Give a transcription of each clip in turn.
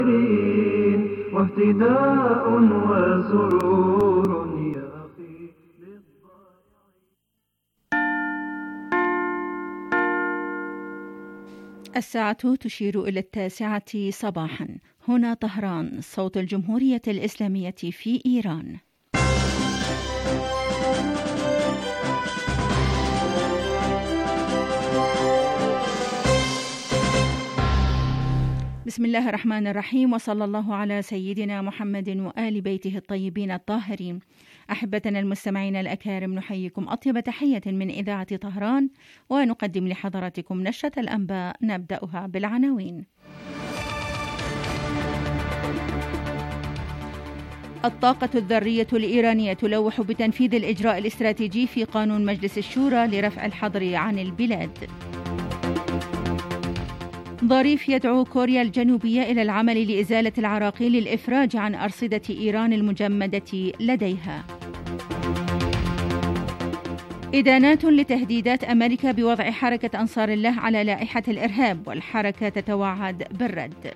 واهتداء وسرور يا أخي. الساعة تشير إلى 9 صباحا. هنا طهران، صوت الجمهورية الإسلامية في إيران. بسم الله الرحمن الرحيم، وصلى الله على سيدنا محمد وآل بيته الطيبين الطاهرين. أحبتنا المستمعين الأكارم، نحييكم أطيب تحية من إذاعة طهران، ونقدم لحضراتكم نشرة الأنباء نبدأها بالعناوين. الطاقة الذرية الإيرانية تلوح بتنفيذ الإجراء الاستراتيجي في قانون مجلس الشورى لرفع الحظر عن البلاد. ظريف يدعو كوريا الجنوبية إلى العمل لإزالة العراقيل للإفراج عن أرصدة إيران المجمدة لديها. إدانات لتهديدات أمريكا بوضع حركة أنصار الله على لائحة الإرهاب، والحركة تتوعد بالرد.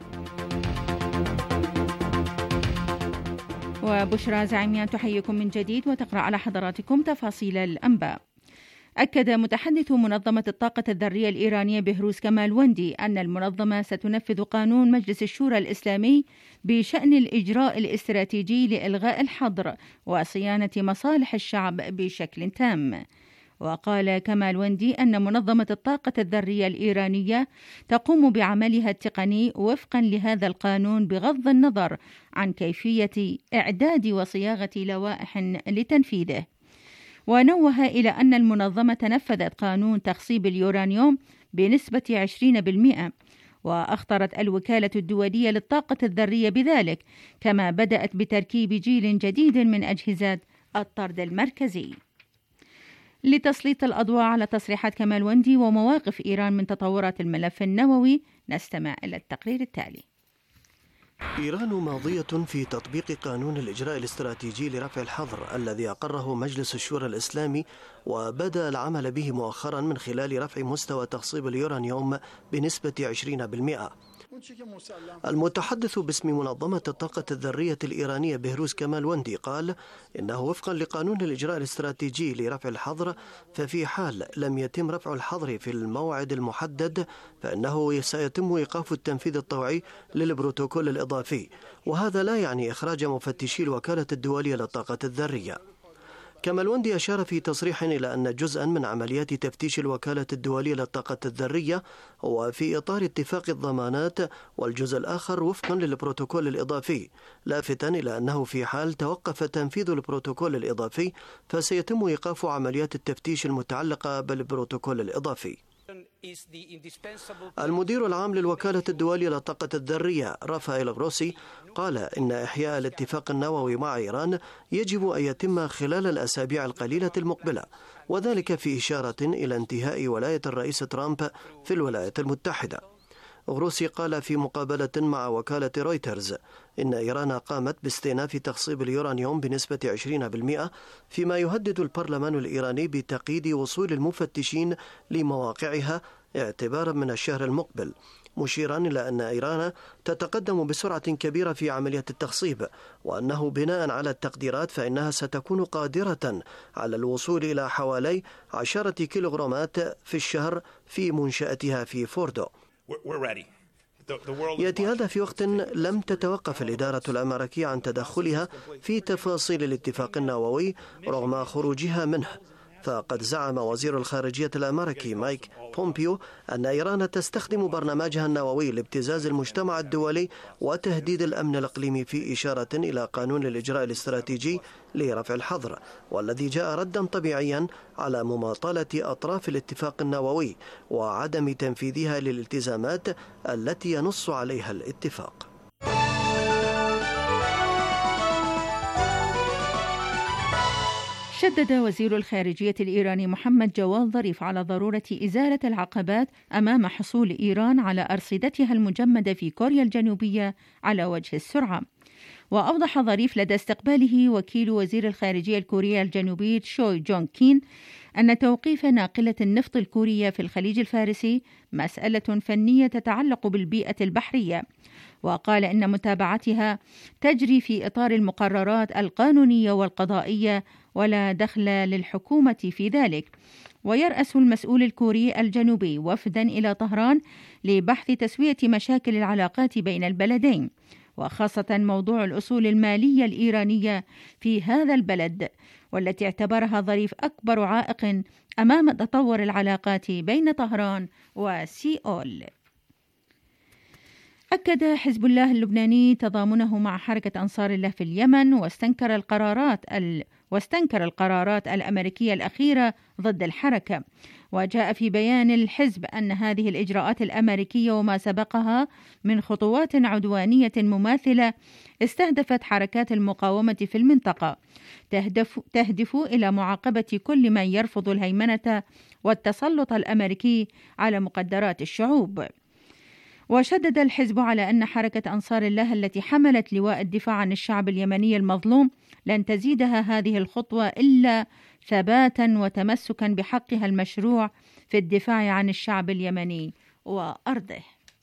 وبشرى زعيميان تحييكم من جديد وتقرأ على حضراتكم تفاصيل الأنباء. أكد متحدث منظمة الطاقة الذرية الإيرانية بهروز كمالوندي أن المنظمة ستنفذ قانون مجلس الشورى الإسلامي بشأن الإجراء الاستراتيجي لإلغاء الحظر وصيانة مصالح الشعب بشكل تام. وقال كمالوندي أن منظمة الطاقة الذرية الإيرانية تقوم بعملها التقني وفقا لهذا القانون بغض النظر عن كيفية إعداد وصياغة لوائح لتنفيذه. ونوه إلى أن المنظمة نفذت قانون تخصيب اليورانيوم بنسبة 20%، وأخطرت الوكالة الدولية للطاقة الذرية بذلك، كما بدأت بتركيب جيل جديد من أجهزة الطرد المركزي. لتسليط الأضواء على تصريحات كمالوندي ومواقف إيران من تطورات الملف النووي، نستمع إلى التقرير التالي. إيران ماضية في تطبيق قانون الإجراء الاستراتيجي لرفع الحظر الذي أقره مجلس الشورى الإسلامي، وبدأ العمل به مؤخرا من خلال رفع مستوى تخصيب اليورانيوم بنسبة 20%. المتحدث باسم منظمة الطاقة الذرية الإيرانية بهروز كمالوندي قال إنه وفقا لقانون الإجراء الاستراتيجي لرفع الحظر، ففي حال لم يتم رفع الحظر في الموعد المحدد فإنه سيتم إيقاف التنفيذ الطوعي للبروتوكول الإضافي، وهذا لا يعني إخراج مفتشي الوكالة الدولية للطاقة الذرية. كمالوندي أشار في تصريح إلى أن جزءا من عمليات تفتيش الوكالة الدولية للطاقة الذرية هو في إطار اتفاق الضمانات، والجزء الآخر وفقا للبروتوكول الإضافي، لافتا إلى أنه في حال توقف تنفيذ البروتوكول الإضافي فسيتم إيقاف عمليات التفتيش المتعلقة بالبروتوكول الإضافي. المدير العام للوكالة الدولية للطاقة الذرية رافائيل غروسي قال إن إحياء الاتفاق النووي مع إيران يجب أن يتم خلال الأسابيع القليلة المقبلة، وذلك في إشارة إلى انتهاء ولاية الرئيس ترامب في الولايات المتحدة. غروسي قال في مقابلة مع وكالة رويترز إن إيران قامت باستئناف تخصيب اليورانيوم بنسبة 20%، فيما يهدد البرلمان الإيراني بتقييد وصول المفتشين لمواقعها اعتبارا من الشهر المقبل، مشيرا إلى أن إيران تتقدم بسرعة كبيرة في عملية التخصيب، وأنه بناء على التقديرات فإنها ستكون قادرة على الوصول إلى حوالي 10 كيلوغرامات في الشهر في منشأتها في فوردو. يأتي هذا في وقت لم تتوقف الإدارة الأمريكية عن تدخلها في تفاصيل الاتفاق النووي رغم خروجها منه، فقد زعم وزير الخارجية الأمريكي مايك بومبيو أن إيران تستخدم برنامجها النووي لابتزاز المجتمع الدولي وتهديد الأمن الإقليمي، في إشارة إلى قانون الإجراء الاستراتيجي لرفع الحظر، والذي جاء ردا طبيعيا على مماطلة أطراف الاتفاق النووي وعدم تنفيذها للالتزامات التي ينص عليها الاتفاق. شدد وزير الخارجية الإيراني محمد جواد ظريف على ضرورة إزالة العقبات أمام حصول إيران على أرصدتها المجمدة في كوريا الجنوبية على وجه السرعة. وأوضح ظريف لدى استقباله وكيل وزير الخارجية الكورية الجنوبي شوي جونغ كين أن توقيف ناقلة النفط الكورية في الخليج الفارسي مسألة فنية تتعلق بالبيئة البحرية. وقال إن متابعتها تجري في إطار المقررات القانونية والقضائية ولا دخل للحكومة في ذلك. ويرأس المسؤول الكوري الجنوبي وفدا إلى طهران لبحث تسوية مشاكل العلاقات بين البلدين، وخاصة موضوع الأصول المالية الإيرانية في هذا البلد، والتي اعتبرها ظريف أكبر عائق أمام تطور العلاقات بين طهران وسيئول. أكد حزب الله اللبناني تضامنه مع حركة أنصار الله في اليمن، واستنكر القرارات الأمريكية الأخيرة ضد الحركة. وجاء في بيان الحزب أن هذه الإجراءات الأمريكية وما سبقها من خطوات عدوانية مماثلة استهدفت حركات المقاومة في المنطقة، تهدف إلى معاقبة كل من يرفض الهيمنة والتسلط الأمريكي على مقدرات الشعوب. وشدد الحزب على أن حركة أنصار الله التي حملت لواء الدفاع عن الشعب اليمني المظلوم لن تزيدها هذه الخطوة إلا ثباتا وتمسكا بحقها المشروع في الدفاع عن الشعب اليمني وأرضه.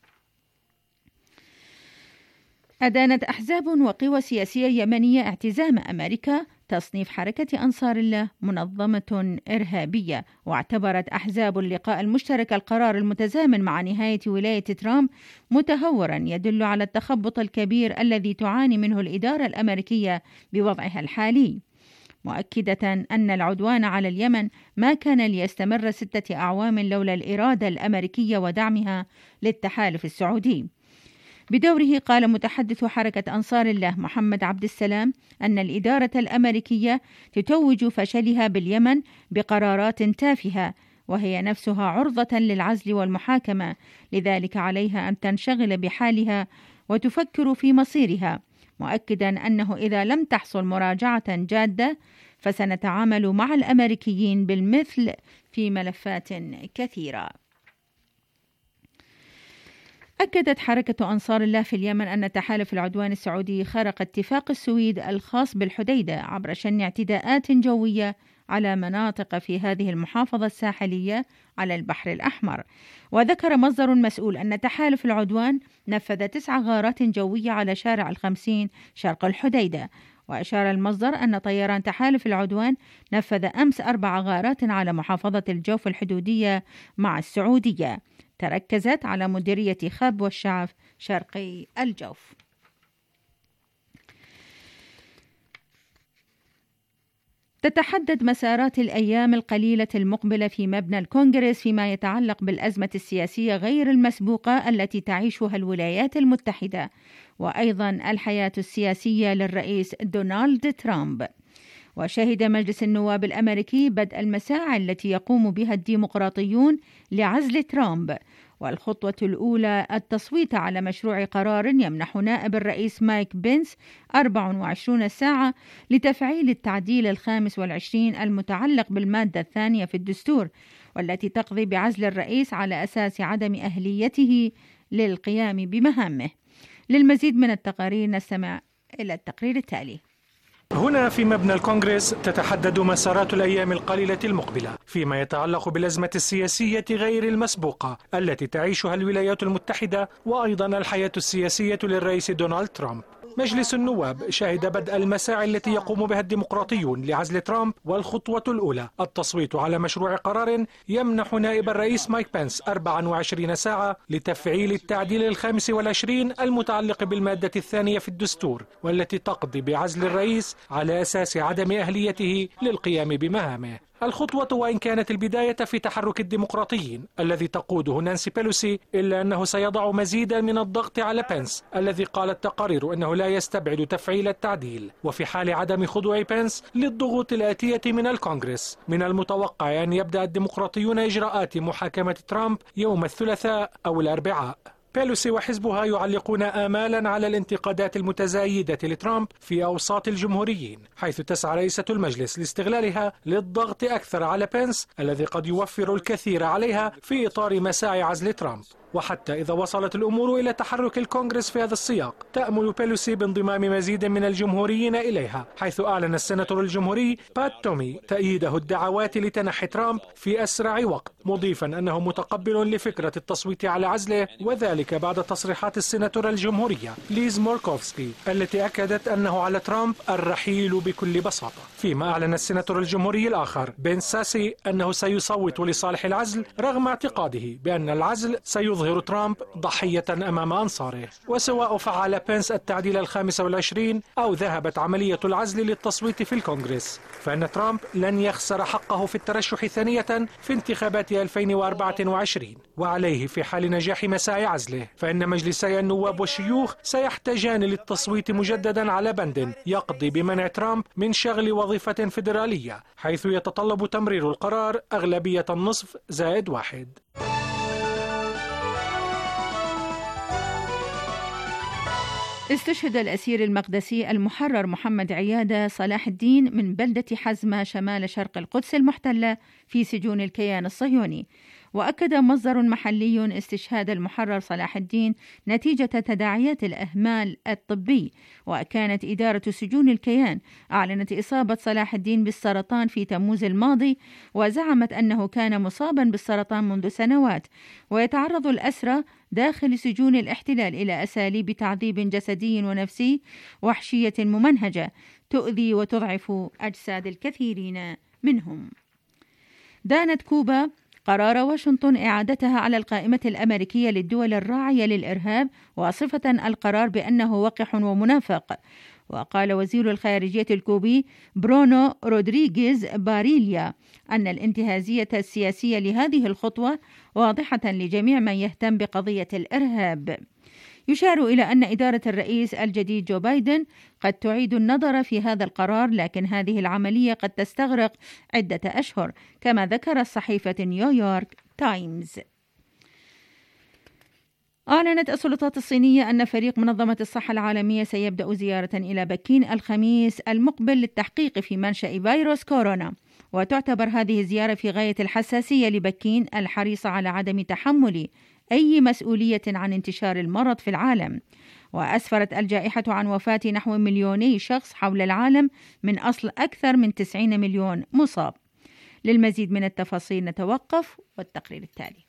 أدانت أحزاب وقوى سياسية يمنية اعتزام أمريكا تصنيف حركة أنصار الله منظمة إرهابية، واعتبرت أحزاب اللقاء المشترك القرار المتزامن مع نهاية ولاية ترامب متهورا يدل على التخبط الكبير الذي تعاني منه الإدارة الأمريكية بوضعها الحالي، مؤكدة أن العدوان على اليمن ما كان ليستمر 6 أعوام لولا الإرادة الأمريكية ودعمها للتحالف السعودي. بدوره قال متحدث حركة أنصار الله محمد عبد السلام أن الإدارة الأمريكية تتوج فشلها باليمن بقرارات تافهة، وهي نفسها عرضة للعزل والمحاكمة، لذلك عليها أن تنشغل بحالها وتفكر في مصيرها، مؤكدا أنه إذا لم تحصل مراجعة جادة فسنتعامل مع الأمريكيين بالمثل في ملفات كثيرة. أكدت حركة أنصار الله في اليمن أن تحالف العدوان السعودي خرق اتفاق السويد الخاص بالحديدة عبر شن اعتداءات جوية على مناطق في هذه المحافظة الساحلية على البحر الأحمر. وذكر مصدر مسؤول أن تحالف العدوان نفذ 9 غارات جوية على شارع 50 شرق الحديدة. وأشار المصدر أن طيران تحالف العدوان نفذ أمس 4 غارات على محافظة الجوف الحدودية مع السعودية، تركزت على مديرية خاب والشعف شرقي الجوف. تتحدد مسارات الأيام القليلة المقبلة في مبنى الكونغرس فيما يتعلق بالأزمة السياسية غير المسبوقة التي تعيشها الولايات المتحدة، وأيضا الحياة السياسية للرئيس دونالد ترامب. وشهد مجلس النواب الأمريكي بدء المساعي التي يقوم بها الديمقراطيون لعزل ترامب، والخطوة الأولى التصويت على مشروع قرار يمنح نائب الرئيس مايك بينس 24 ساعة لتفعيل التعديل 25 المتعلق بالمادة الثانية في الدستور، والتي تقضي بعزل الرئيس على أساس عدم أهليته للقيام بمهامه. للمزيد من التقارير نستمع إلى التقرير التالي. هنا في مبنى الكونغرس تتحدد مسارات الأيام القليلة المقبلة فيما يتعلق بالأزمة السياسية غير المسبوقة التي تعيشها الولايات المتحدة، وأيضا الحياة السياسية للرئيس دونالد ترامب. مجلس النواب شهد بدء المساعي التي يقوم بها الديمقراطيون لعزل ترامب، والخطوة الأولى التصويت على مشروع قرار يمنح نائب الرئيس مايك بينس 24 ساعة لتفعيل التعديل 25 المتعلق بالمادة الثانية في الدستور، والتي تقضي بعزل الرئيس على أساس عدم أهليته للقيام بمهامه. الخطوة وإن كانت البداية في تحرك الديمقراطيين الذي تقوده نانسي بيلوسي، إلا أنه سيضع مزيدا من الضغط على بينس الذي قالت تقارير أنه لا يستبعد تفعيل التعديل. وفي حال عدم خضوع بينس للضغوط الآتية من الكونغرس، من المتوقع أن يبدأ الديمقراطيون إجراءات محاكمة ترامب يوم الثلاثاء أو الأربعاء. بيلوسي وحزبها يعلقون آمالا على الانتقادات المتزايدة لترامب في أوساط الجمهوريين، حيث تسعى رئيسة المجلس لاستغلالها للضغط أكثر على بينس الذي قد يوفر الكثير عليها في إطار مساعي عزل ترامب. وحتى إذا وصلت الأمور إلى تحرك الكونغرس في هذا السياق تأمل بيلوسي بانضمام مزيد من الجمهوريين إليها، حيث أعلن السيناتور الجمهوري بات تومي تأييده الدعوات لتنحي ترامب في أسرع وقت، مضيفا أنه متقبل لفكرة التصويت على عزله، وذلك بعد تصريحات السيناتور الجمهورية ليز موركوفسكي التي أكدت أنه على ترامب الرحيل بكل بساطة. فيما أعلن السيناتور الجمهوري الآخر بن ساسي أنه سيصوت لصالح العزل رغم اعتقاده بأن العزل سيظهر ترامب ضحية أمام أنصاره. وسواء فعل بنس التعديل ال25 أو ذهبت عملية العزل للتصويت في الكونغرس، فإن ترامب لن يخسر حقه في الترشح ثانية في انتخابات 2024، وعليه في حال نجاح مساعي عزله فإن مجلسي النواب والشيوخ سيحتاجان للتصويت مجددا على بند يقضي بمنع ترامب من شغل وظيفة فيدرالية، حيث يتطلب تمرير القرار أغلبية النصف زائد 1. استشهد الأسير المقدسي المحرر محمد عيادة صلاح الدين من بلدة حزمة شمال شرق القدس المحتلة في سجون الكيان الصهيوني. وأكد مصدر محلي استشهاد المحرر صلاح الدين نتيجة تداعيات الإهمال الطبي. وكانت إدارة سجون الكيان أعلنت إصابة صلاح الدين بالسرطان في تموز الماضي، وزعمت أنه كان مصابا بالسرطان منذ سنوات. ويتعرض الأسرى داخل سجون الاحتلال إلى أساليب تعذيب جسدي ونفسي وحشية ممنهجة تؤذي وتضعف أجساد الكثيرين منهم. دانت كوبا قرار واشنطن إعادتها على القائمة الأمريكية للدول الراعية للإرهاب، واصفة القرار بأنه وقح ومنافق. وقال وزير الخارجية الكوبي برونو رودريغيز باريليا أن الانتهازية السياسية لهذه الخطوة واضحة لجميع من يهتم بقضية الإرهاب. يشار إلى أن إدارة الرئيس الجديد جو بايدن قد تعيد النظر في هذا القرار، لكن هذه العملية قد تستغرق عدة أشهر، كما ذكرت صحيفة نيويورك تايمز. أعلنت السلطات الصينية أن فريق منظمة الصحة العالمية سيبدأ زيارة إلى بكين الخميس المقبل للتحقيق في منشأ فيروس كورونا. وتعتبر هذه الزيارة في غاية الحساسية لبكين الحريصة على عدم تحمل أي مسؤولية عن انتشار المرض في العالم. وأسفرت الجائحة عن وفاة نحو 2 مليون شخص حول العالم من أصل أكثر من 90 مليون مصاب. للمزيد من التفاصيل نتوقف والتقرير التالي.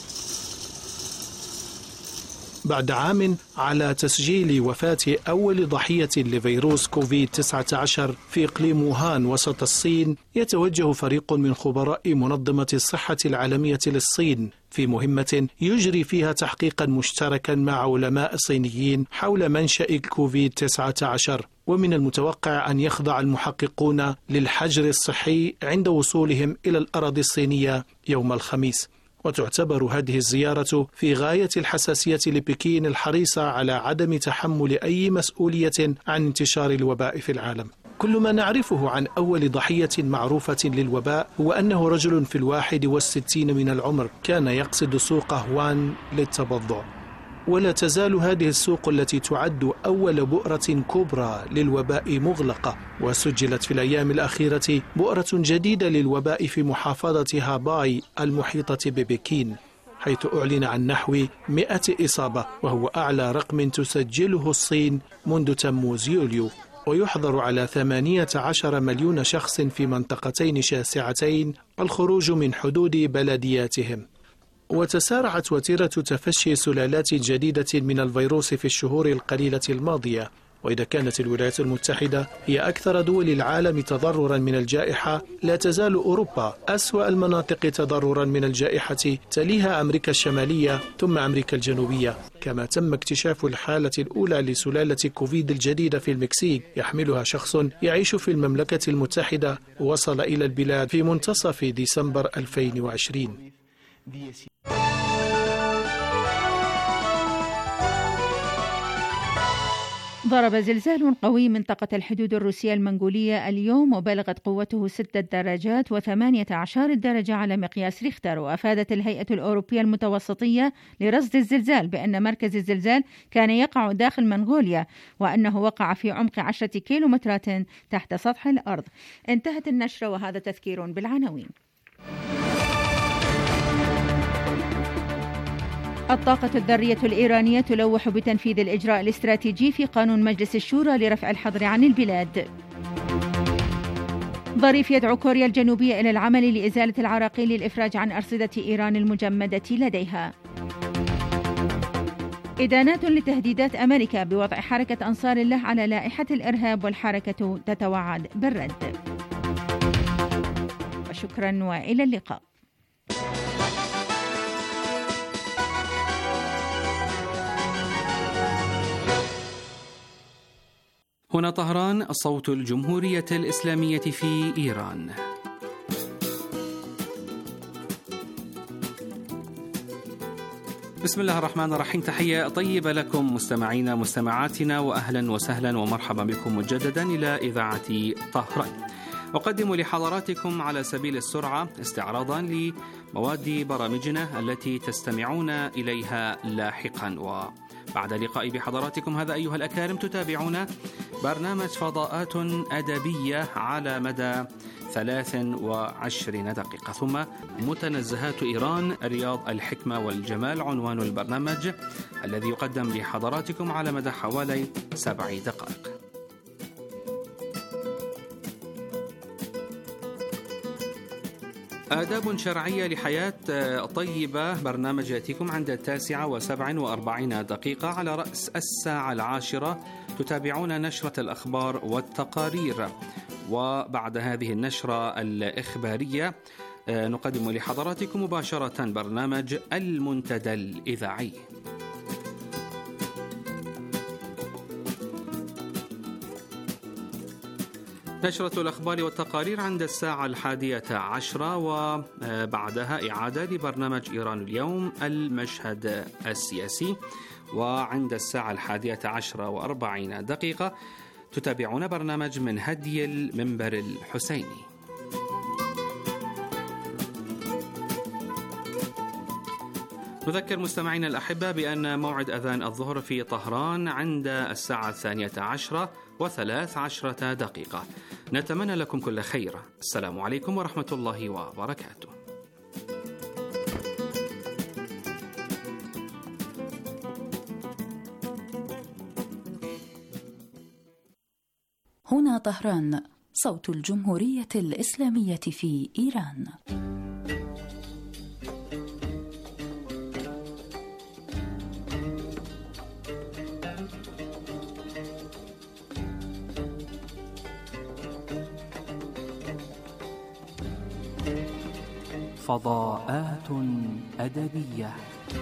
بعد عام على تسجيل وفاة أول ضحية لفيروس كوفيد-19 في إقليم ووهان وسط الصين، يتوجه فريق من خبراء منظمة الصحة العالمية للصين في مهمة يجري فيها تحقيقا مشتركا مع علماء صينيين حول منشأ كوفيد-19. ومن المتوقع أن يخضع المحققون للحجر الصحي عند وصولهم إلى الأراضي الصينية يوم الخميس. وتعتبر هذه الزيارة في غاية الحساسية لبكين الحريصة على عدم تحمل أي مسؤولية عن انتشار الوباء في العالم. كل ما نعرفه عن أول ضحية معروفة للوباء هو أنه رجل في 61 من العمر كان يقصد سوق هوان للتبضع. ولا تزال هذه السوق التي تعد أول بؤرة كبرى للوباء مغلقة، وسجلت في الأيام الأخيرة بؤرة جديدة للوباء في محافظة هاباي المحيطة ببكين، حيث أعلن عن نحو 100 إصابة، وهو أعلى رقم تسجله الصين منذ تموز يوليو. ويحظر على 18 مليون شخص في منطقتين شاسعتين الخروج من حدود بلدياتهم. وتسارعت وتيرة تفشي سلالات جديدة من الفيروس في الشهور القليلة الماضية. وإذا كانت الولايات المتحدة هي أكثر دول العالم تضررا من الجائحة، لا تزال أوروبا أسوأ المناطق تضررا من الجائحة، تليها أمريكا الشمالية ثم أمريكا الجنوبية. كما تم اكتشاف الحالة الأولى لسلالة كوفيد الجديدة في المكسيك، يحملها شخص يعيش في المملكة المتحدة ووصل إلى البلاد في منتصف ديسمبر 2020. ضرب زلزال قوي منطقة الحدود الروسية المنغولية اليوم، وبلغت قوته 6 درجات و18 درجة على مقياس ريختر. وأفادت الهيئة الأوروبية المتوسطية لرصد الزلزال بأن مركز الزلزال كان يقع داخل منغوليا، وأنه وقع في عمق 10 كيلومترات تحت سطح الأرض. انتهت النشرة، وهذا تذكير بالعناوين. الطاقة الذرية الإيرانية تلوح بتنفيذ الإجراء الاستراتيجي في قانون مجلس الشورى لرفع الحظر عن البلاد. ظريف يدعو كوريا الجنوبية إلى العمل لإزالة العراقيل للإفراج عن أرصدة إيران المجمدة لديها. إدانات لتهديدات أمريكا بوضع حركة أنصار الله على لائحة الإرهاب، والحركة تتوعد بالرد. وشكرا وإلى اللقاء. هنا طهران، صوت الجمهورية الإسلامية في إيران. بسم الله الرحمن الرحيم. تحية طيبة لكم مستمعينا مستمعاتنا، وأهلا وسهلا ومرحبا بكم مجددا إلى إذاعة طهران. أقدم لحضراتكم على سبيل السرعة استعراضا لمواد برامجنا التي تستمعون إليها لاحقا. وبعد لقائي بحضراتكم هذا أيها الأكارم تتابعون برنامج فضاءات أدبية على مدى 23 دقيقة، ثم متنزهات إيران، رياض الحكمة والجمال عنوان البرنامج الذي يقدم لحضراتكم على مدى حوالي 7 دقائق. آداب شرعية لحياة طيبة، برنامج يأتيكم عند 9:47 دقيقة. على رأس الساعة 10 تتابعون نشرة الأخبار والتقارير، وبعد هذه النشرة الإخبارية نقدم لحضراتكم مباشرة برنامج المنتدى الإذاعي. نشرة الأخبار والتقارير عند الساعة 11، وبعدها إعادة لبرنامج إيران اليوم المشهد السياسي. وعند الساعة 11:40 دقيقة تتابعون برنامج من هدي المنبر الحسيني. نذكر مستمعينا الأحبة بأن موعد أذان الظهر في طهران عند الساعة 12:13 دقيقة. نتمنى لكم كل خير. السلام عليكم ورحمة الله وبركاته. هنا طهران، صوت الجمهورية الإسلامية في إيران. فضاءات أدبية.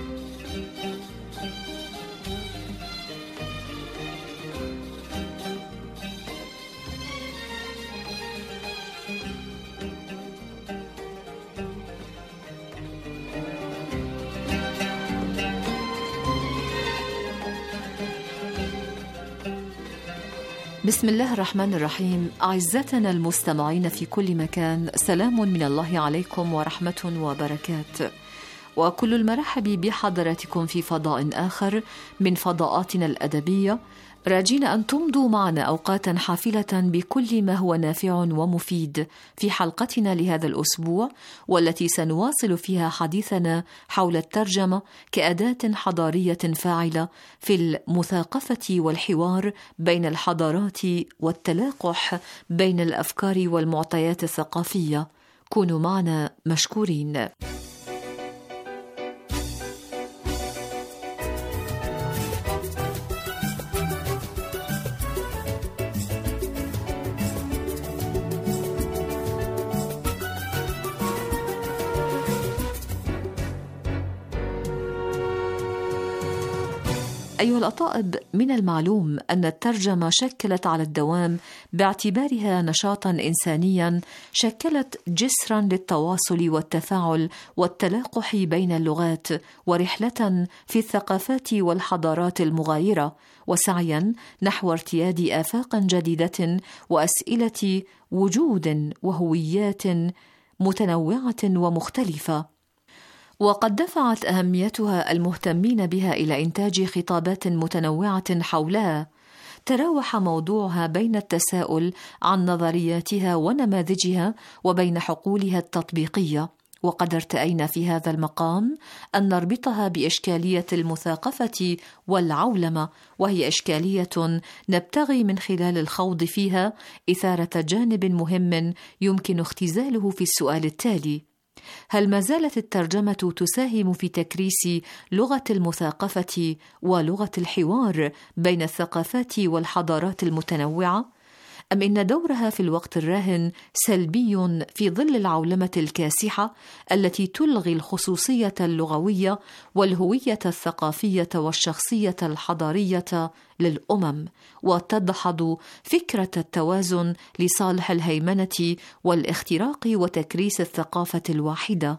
بسم الله الرحمن الرحيم. أعزتنا المستمعين في كل مكان، سلام من الله عليكم ورحمة وبركاته، وكل المرحب بحضراتكم في فضاء آخر من فضاءاتنا الأدبية، راجين أن تمضوا معنا أوقاتا حافلة بكل ما هو نافع ومفيد في حلقتنا لهذا الأسبوع، والتي سنواصل فيها حديثنا حول الترجمة كأداة حضارية فاعلة في المثاقفة والحوار بين الحضارات والتلاقح بين الأفكار والمعطيات الثقافية. كونوا معنا مشكورين. أيها الأطائب، من المعلوم أن الترجمة شكلت على الدوام باعتبارها نشاطا إنسانيا، شكلت جسرا للتواصل والتفاعل والتلاقح بين اللغات، ورحلة في الثقافات والحضارات المغايرة، وسعيا نحو ارتياد آفاق جديدة وأسئلة وجود وهويات متنوعة ومختلفة. وقد دفعت أهميتها المهتمين بها إلى إنتاج خطابات متنوعة حولها، تراوح موضوعها بين التساؤل عن نظرياتها ونماذجها وبين حقولها التطبيقية، وقد ارتأينا في هذا المقام أن نربطها بإشكالية المثاقفة والعولمة، وهي إشكالية نبتغي من خلال الخوض فيها إثارة جانب مهم يمكن اختزاله في السؤال التالي: هل ما زالت الترجمة تساهم في تكريس لغة المثاقفة ولغة الحوار بين الثقافات والحضارات المتنوعة؟ أم إن دورها في الوقت الراهن سلبي في ظل العولمة الكاسحة التي تلغي الخصوصية اللغوية والهوية الثقافية والشخصية الحضارية للأمم، وتدحض فكرة التوازن لصالح الهيمنة والاختراق وتكريس الثقافة الواحدة؟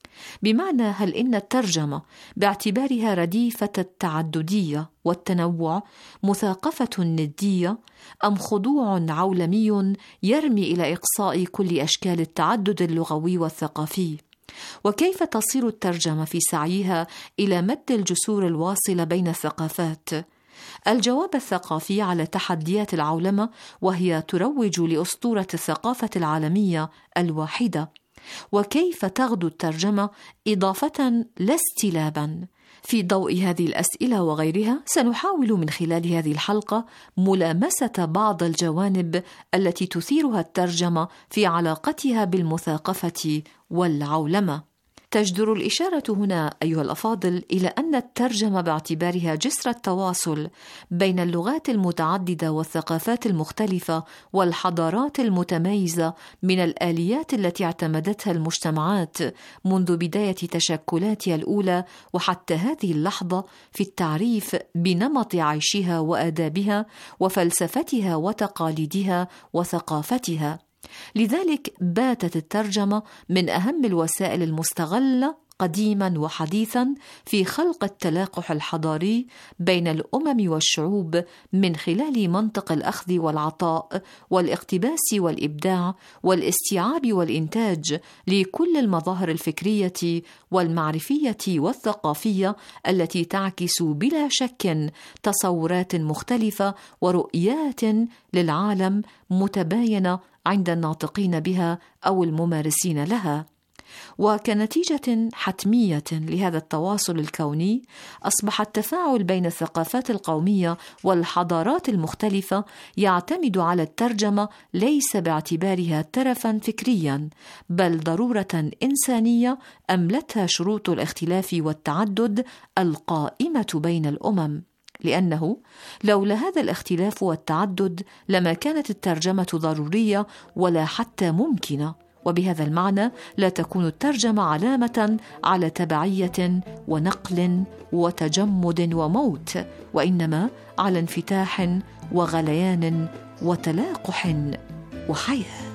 بمعنى، هل إن الترجمة باعتبارها رديفة التعددية والتنوع مثاقفة ندية، أم خضوع عولمي يرمي إلى إقصاء كل أشكال التعدد اللغوي والثقافي؟ وكيف تصير الترجمة في سعيها إلى مد الجسور الواصلة بين الثقافات؟ الجواب الثقافي على تحديات العولمة وهي تروج لأسطورة الثقافة العالمية الواحدة. وكيف تغدو الترجمة إضافة لا استلابا؟ في ضوء هذه الأسئلة وغيرها سنحاول من خلال هذه الحلقة ملامسة بعض الجوانب التي تثيرها الترجمة في علاقتها بالمثاقفة والعولمة. تجدر الإشارة هنا أيها الأفاضل إلى أن الترجمة باعتبارها جسر التواصل بين اللغات المتعددة والثقافات المختلفة والحضارات المتميزة من الآليات التي اعتمدتها المجتمعات منذ بداية تشكلاتها الأولى وحتى هذه اللحظة في التعريف بنمط عيشها وآدابها وفلسفتها وتقاليدها وثقافتها. لذلك باتت الترجمة من أهم الوسائل المستغلة قديما وحديثا في خلق التلاقح الحضاري بين الأمم والشعوب من خلال منطق الأخذ والعطاء والاقتباس والإبداع والاستيعاب والإنتاج لكل المظاهر الفكرية والمعرفية والثقافية التي تعكس بلا شك تصورات مختلفة ورؤيات للعالم متباينة عند الناطقين بها أو الممارسين لها. وكنتيجة حتمية لهذا التواصل الكوني أصبح التفاعل بين الثقافات القومية والحضارات المختلفة يعتمد على الترجمة ليس باعتبارها ترفا فكريا، بل ضرورة إنسانية أملتها شروط الاختلاف والتعدد القائمة بين الأمم. لأنه لولا هذا الاختلاف والتعدد لما كانت الترجمة ضرورية ولا حتى ممكنة، وبهذا المعنى لا تكون الترجمة علامة على تبعية ونقل وتجمد وموت، وإنما على انفتاح وغليان وتلاقح وحياة.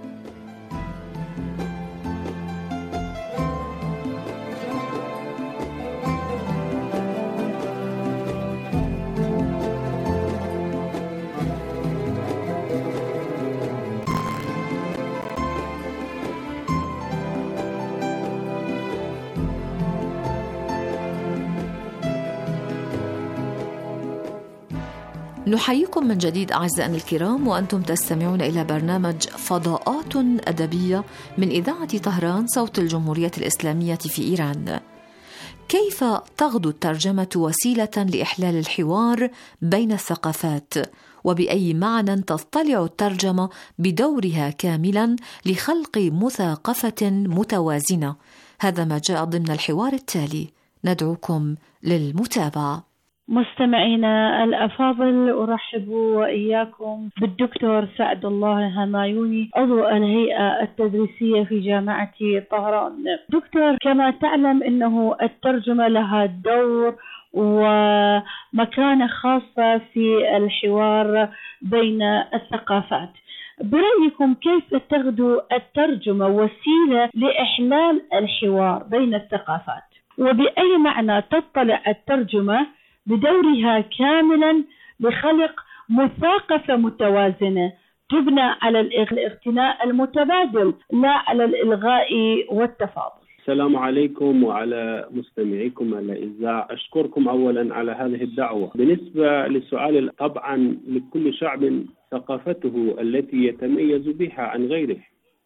نحييكم من جديد أعزائنا الكرام، وأنتم تستمعون إلى برنامج فضاءات أدبية من إذاعة طهران صوت الجمهورية الإسلامية في إيران. كيف تغدو الترجمة وسيلة لإحلال الحوار بين الثقافات؟ وبأي معنى تضطلع الترجمة بدورها كاملا لخلق مثاقفة متوازنة؟ هذا ما جاء ضمن الحوار التالي، ندعوكم للمتابعة. مستمعينا الأفاضل، أرحب وإياكم بالدكتور سعد الله همايوني، عضو الهيئة التدريسية في جامعة طهران. دكتور، كما تعلم أنه الترجمة لها دور ومكانة خاصة في الحوار بين الثقافات. برأيكم كيف تغدو الترجمة وسيلة لإحلال الحوار بين الثقافات؟ وبأي معنى تطلع الترجمة بدورها كاملا لخلق مثاقفة متوازنة تبنى على الاغتناء المتبادل لا على الإلغاء والتفاضل؟ السلام عليكم وعلى مستمعيكم الأعزاء. أشكركم أولا على هذه الدعوة. بالنسبة للسؤال، طبعا لكل شعب ثقافته التي يتميز بها عن غيره،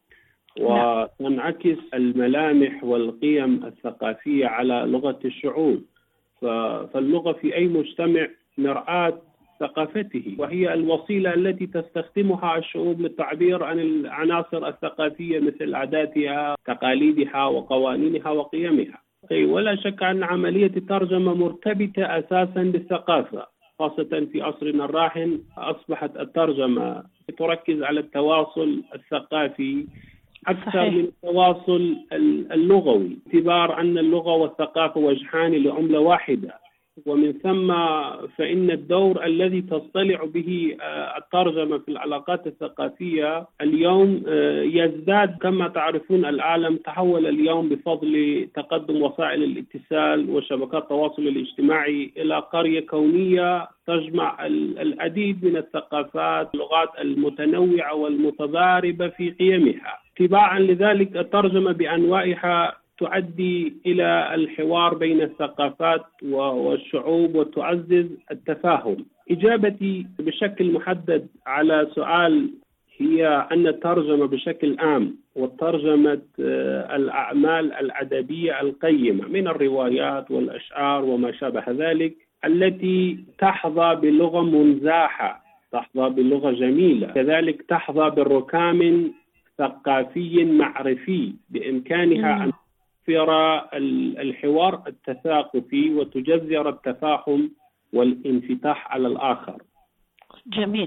وتنعكس الملامح والقيم الثقافية على لغة الشعوب. فاللغة في أي مجتمع مرآة ثقافته، وهي الوسيلة التي تستخدمها الشعوب للتعبير عن العناصر الثقافية مثل عاداتها، تقاليدها وقوانينها وقيمها. ولا شك أن عملية الترجمة مرتبطة أساسا بالثقافة، خاصة في عصرنا الراهن. أصبحت الترجمة تركز على التواصل الثقافي أكثر من التواصل اللغوي، باعتبار أن اللغة والثقافة وجهان لعملة واحدة. ومن ثم فإن الدور الذي تصطلع به الترجمة في العلاقات الثقافية اليوم يزداد. كما تعرفون العالم تحول اليوم بفضل تقدم وسائل الاتصال وشبكات التواصل الاجتماعي إلى قرية كونية تجمع العديد من الثقافات واللغات المتنوعة والمتضاربة في قيمها. تباعا لذلك الترجمة بأنواعها تؤدي إلى الحوار بين الثقافات والشعوب وتعزز التفاهم. إجابتي بشكل محدد على سؤال هي أن الترجمة بشكل عام وترجمة الأعمال الأدبية القيمة من الروايات والأشعار وما شابه ذلك التي تحظى بلغة منزاحة، تحظى بلغة جميلة، كذلك تحظى بالركام ثقافي معرفي بإمكانها أن تثير الحوار التثاقفي وتجذر التفاهم والانفتاح على الآخر. جميل.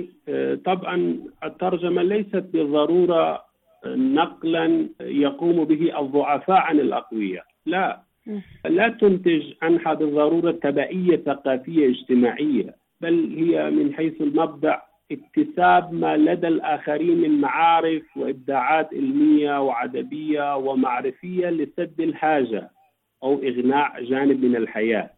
طبعا الترجمة ليست بالضرورة نقلا يقوم به الضعفاء عن الأقوياء، لا تنتج عنها بالضرورة تبعية ثقافية اجتماعية، بل هي من حيث المبدأ اكتساب ما لدى الآخرين من معارف وإبداعات علمية وأدبية ومعرفية لسد الحاجة أو إغناء جانب من الحياة.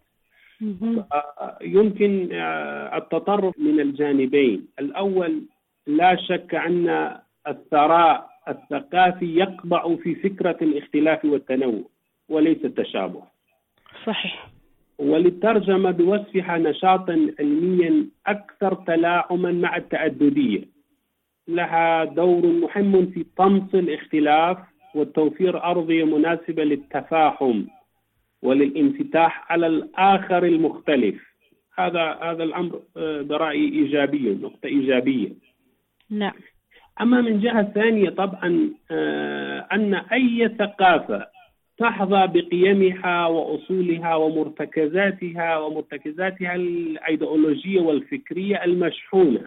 يمكن التطرف من الجانبين. الأول، لا شك أن الثراء الثقافي يقبع في فكرة الاختلاف والتنوع وليس التشابه. صحيح. وللترجمة بوصفها نشاطا علميا أكثر تلاعما مع التعددية، لها دور مهم في طمس الاختلاف وتوفير أرضية مناسبة للتفاهم وللانفتاح على الآخر المختلف. هذا الأمر برأيي إيجابي، نقطة إيجابية. نعم. أما من جهة ثانية طبعا أن أي ثقافة تحظى بقيمها وأصولها ومرتكزاتها الأيديولوجية والفكرية المشحونة.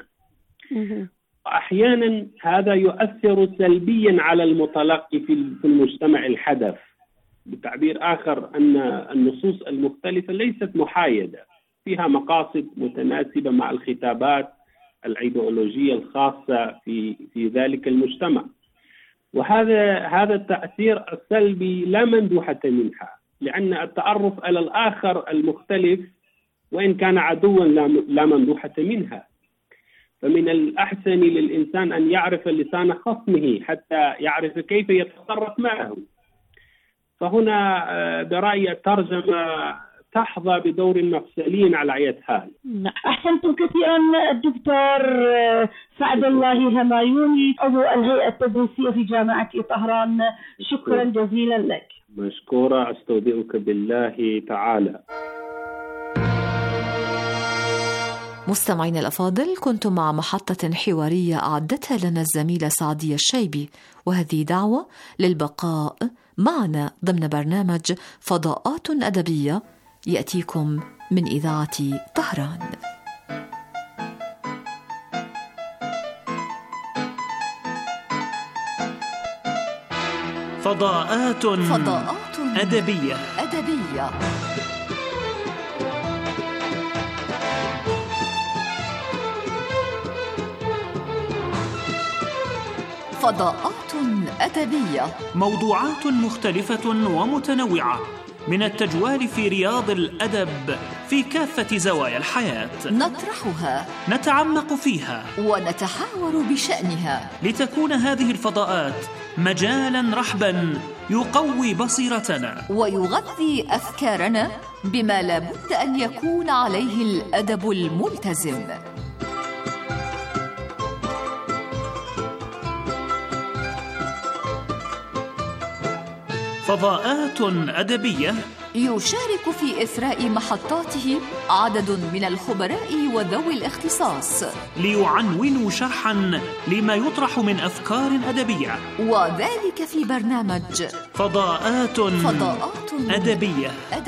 أحيانا هذا يؤثر سلبيا على المتلقي في المجتمع الحدث. بتعبير آخر أن النصوص المختلفة ليست محايدة، فيها مقاصد متناسبة مع الخطابات الأيديولوجية الخاصة في ذلك المجتمع. وهذا التأثير السلبي لا مندوحة منها، لأن التعرف على الآخر المختلف وإن كان عدوا لا مندوحة منها. فمن الأحسن للإنسان أن يعرف لسان خصمه حتى يعرف كيف يتصرف معه. فهنا برأيي الترجمة تحظى بدور مفصلي على أي حال. أحسنتم كثيرا الدكتور سعد الله همايوني، عضو الهيئة التدريسية في جامعة طهران. شكرا جزيلا لك. مشكورة، أستودعك بالله تعالى. مستمعين الأفاضل، كنتم مع محطة حوارية أعدتها لنا الزميلة سعدية الشيبي، وهذه دعوة للبقاء معنا ضمن برنامج فضاءات أدبية يأتيكم من إذاعة طهران. فضاءات أدبية. فضاءات أدبية، موضوعات مختلفة ومتنوعة من التجوال في رياض الأدب في كافة زوايا الحياة، نطرحها، نتعمق فيها، ونتحاور بشأنها، لتكون هذه الفضاءات مجالا رحبا يقوي بصيرتنا ويغذي أفكارنا بما لابد أن يكون عليه الأدب الملتزم. فضاءات أدبية يشارك في إثراء محطاته عدد من الخبراء وذوي الاختصاص ليعنونوا شرحا لما يطرح من أفكار أدبية، وذلك في برنامج فضاءات أدبية.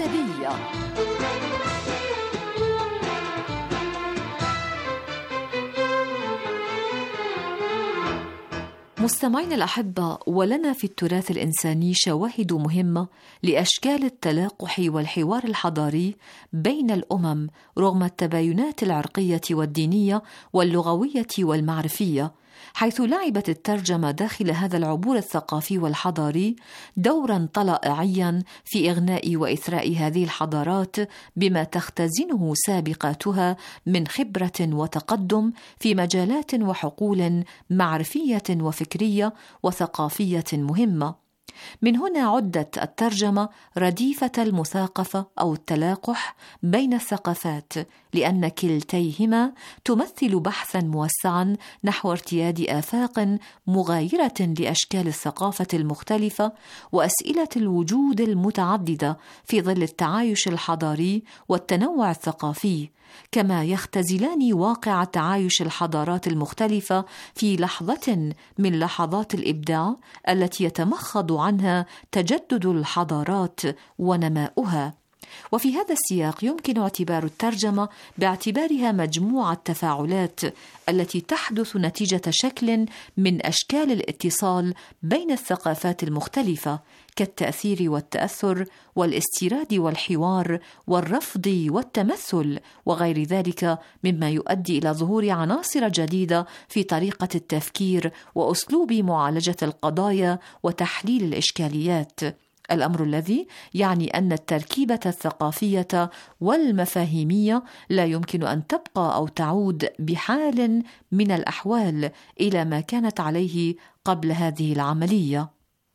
مستمعين الأحبة، ولنا في التراث الإنساني شواهد مهمة لأشكال التلاقح والحوار الحضاري بين الأمم رغم التباينات العرقية والدينية واللغوية والمعرفية، حيث لعبت الترجمة داخل هذا العبور الثقافي والحضاري دورا طلائعيا في إغناء وإثراء هذه الحضارات بما تختزنه سابقاتها من خبرة وتقدم في مجالات وحقول معرفية وفكرية وثقافية مهمة. من هنا عدت الترجمة رديفة المثاقفة أو التلاقح بين الثقافات، لأن كلتيهما تمثل بحثاً موسعاً نحو ارتياد آفاق مغايرة لأشكال الثقافة المختلفة وأسئلة الوجود المتعددة في ظل التعايش الحضاري والتنوع الثقافي، كما يختزلان واقع تعايش الحضارات المختلفة في لحظة من لحظات الإبداع التي يتمخض عنها تجدد الحضارات ونماؤها. وفي هذا السياق يمكن اعتبار الترجمة باعتبارها مجموعة تفاعلات التي تحدث نتيجة شكل من أشكال الاتصال بين الثقافات المختلفة، كالتأثير والتأثر والاستيراد والحوار والرفض والتمثل وغير ذلك، مما يؤدي إلى ظهور عناصر جديدة في طريقة التفكير وأسلوب معالجة القضايا وتحليل الإشكاليات. الأمر الذي يعني أن التركيبة الثقافية والمفاهيمية لا يمكن أن تبقى أو تعود بحال من الأحوال إلى ما كانت عليه قبل هذه العملية.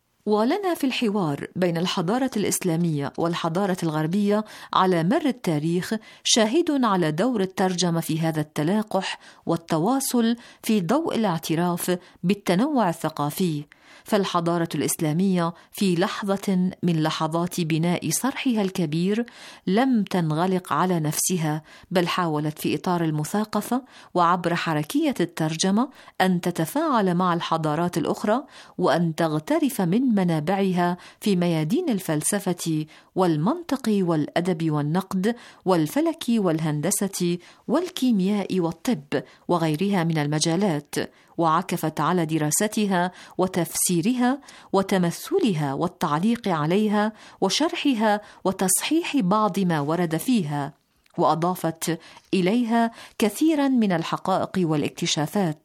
ولنا في الحوار بين الحضارة الإسلامية والحضارة الغربية على مر التاريخ شاهد على دور الترجمة في هذا التلاقح والتواصل في ضوء الاعتراف بالتنوع الثقافي. فالحضارة الإسلامية في لحظة من لحظات بناء صرحها الكبير لم تنغلق على نفسها، بل حاولت في إطار المثاقفة وعبر حركية الترجمة أن تتفاعل مع الحضارات الأخرى وأن تغترف من منابعها في ميادين الفلسفة والمنطق والأدب والنقد والفلك والهندسة والكيمياء والطب وغيرها من المجالات، وعكفت على دراستها وتفسيرها وتمثلها والتعليق عليها وشرحها وتصحيح بعض ما ورد فيها، وأضافت إليها كثيرا من الحقائق والاكتشافات،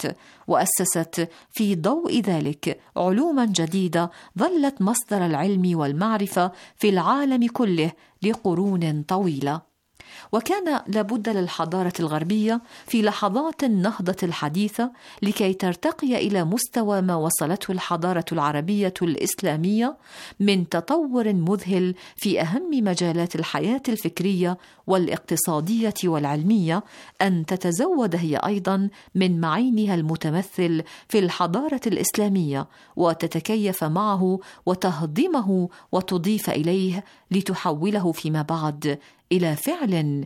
وأسست في ضوء ذلك علوما جديدة ظلت مصدر العلم والمعرفة في العالم كله لقرون طويلة. وكان لابد للحضارة الغربية في لحظات النهضة الحديثة لكي ترتقي إلى مستوى ما وصلته الحضارة العربية الإسلامية من تطور مذهل في أهم مجالات الحياة الفكرية والاقتصادية والعلمية، أن تتزود هي أيضا من معينها المتمثل في الحضارة الإسلامية وتتكيف معه وتهضمه وتضيف إليه لتحوله فيما بعد إلى فعل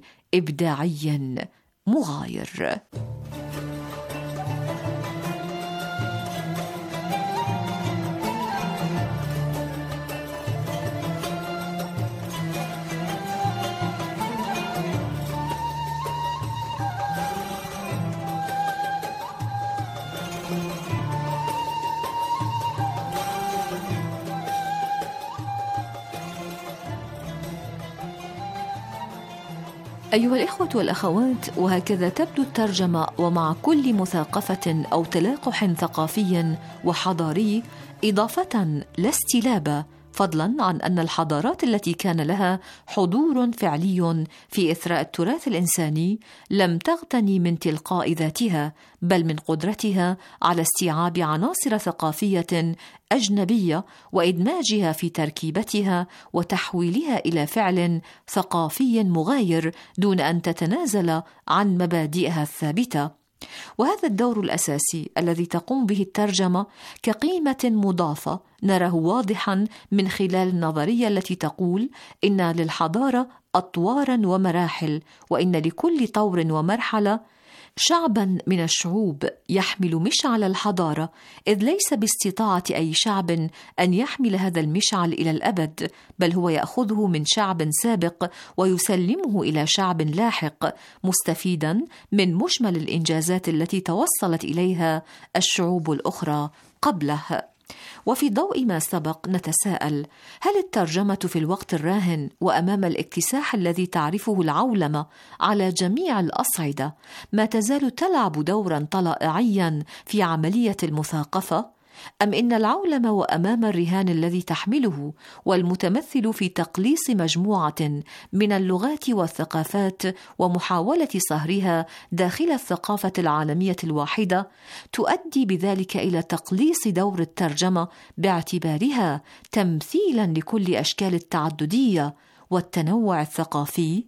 إبداعي مغاير. أيها الإخوة والأخوات، وهكذا تبدو الترجمة، ومع كل مثاقفة أو تلاقح ثقافي وحضاري إضافة لا استلابة، فضلا عن أن الحضارات التي كان لها حضور فعلي في إثراء التراث الإنساني لم تغتني من تلقاء ذاتها، بل من قدرتها على استيعاب عناصر ثقافية أجنبية وإدماجها في تركيبتها وتحويلها إلى فعل ثقافي مغاير دون أن تتنازل عن مبادئها الثابتة. وهذا الدور الأساسي الذي تقوم به الترجمة كقيمة مضافة نراه واضحا من خلال النظرية التي تقول إن للحضارة أطوارا ومراحل، وإن لكل طور ومرحلة شعبا من الشعوب يحمل مشعل الحضارة، إذ ليس باستطاعة أي شعب أن يحمل هذا المشعل إلى الأبد، بل هو يأخذه من شعب سابق ويسلمه إلى شعب لاحق، مستفيدا من مجمل الإنجازات التي توصلت إليها الشعوب الأخرى قبله. وفي ضوء ما سبق نتساءل: هل الترجمة في الوقت الراهن وأمام الاكتساح الذي تعرفه العولمة على جميع الأصعدة ما تزال تلعب دورا طلائعيا في عملية المثاقفة؟ أم إن العولمة وأمام الرهان الذي تحمله والمتمثل في تقليص مجموعة من اللغات والثقافات ومحاولة صهرها داخل الثقافة العالمية الواحدة تؤدي بذلك إلى تقليص دور الترجمة باعتبارها تمثيلا لكل أشكال التعددية والتنوع الثقافي؟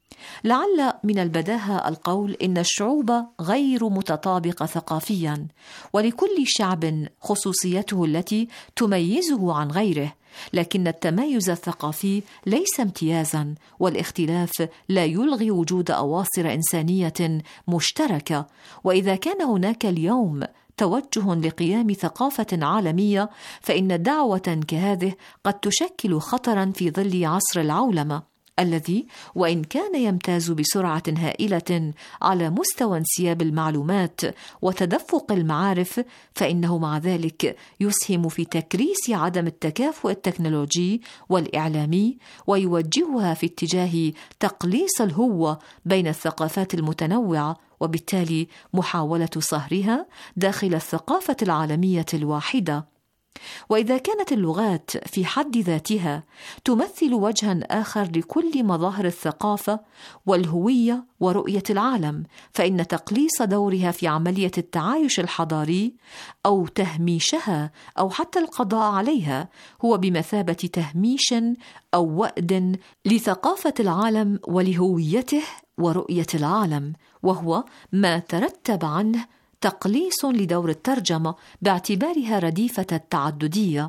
لعل من البداهة القول إن الشعوب غير متطابقة ثقافيا، ولكل شعب خصوصيته التي تميزه عن غيره، لكن التميز الثقافي ليس امتيازا، والاختلاف لا يلغي وجود أواصر إنسانية مشتركة. وإذا كان هناك اليوم توجه لقيام ثقافة عالمية، فإن دعوة كهذه قد تشكل خطرا في ظل عصر العولمة الذي وإن كان يمتاز بسرعة هائلة على مستوى انسياب المعلومات وتدفق المعارف، فإنه مع ذلك يسهم في تكريس عدم التكافؤ التكنولوجي والإعلامي، ويوجهها في اتجاه تقليص الهوة بين الثقافات المتنوعة، وبالتالي محاولة صهرها داخل الثقافة العالمية الواحدة. وإذا كانت اللغات في حد ذاتها تمثل وجها آخر لكل مظاهر الثقافة والهوية ورؤية العالم، فإن تقليص دورها في عملية التعايش الحضاري أو تهميشها أو حتى القضاء عليها هو بمثابة تهميش أو وأد لثقافة العالم ولهويته ورؤية العالم، وهو ما ترتب عنه تقليص لدور الترجمة باعتبارها رديفة التعددية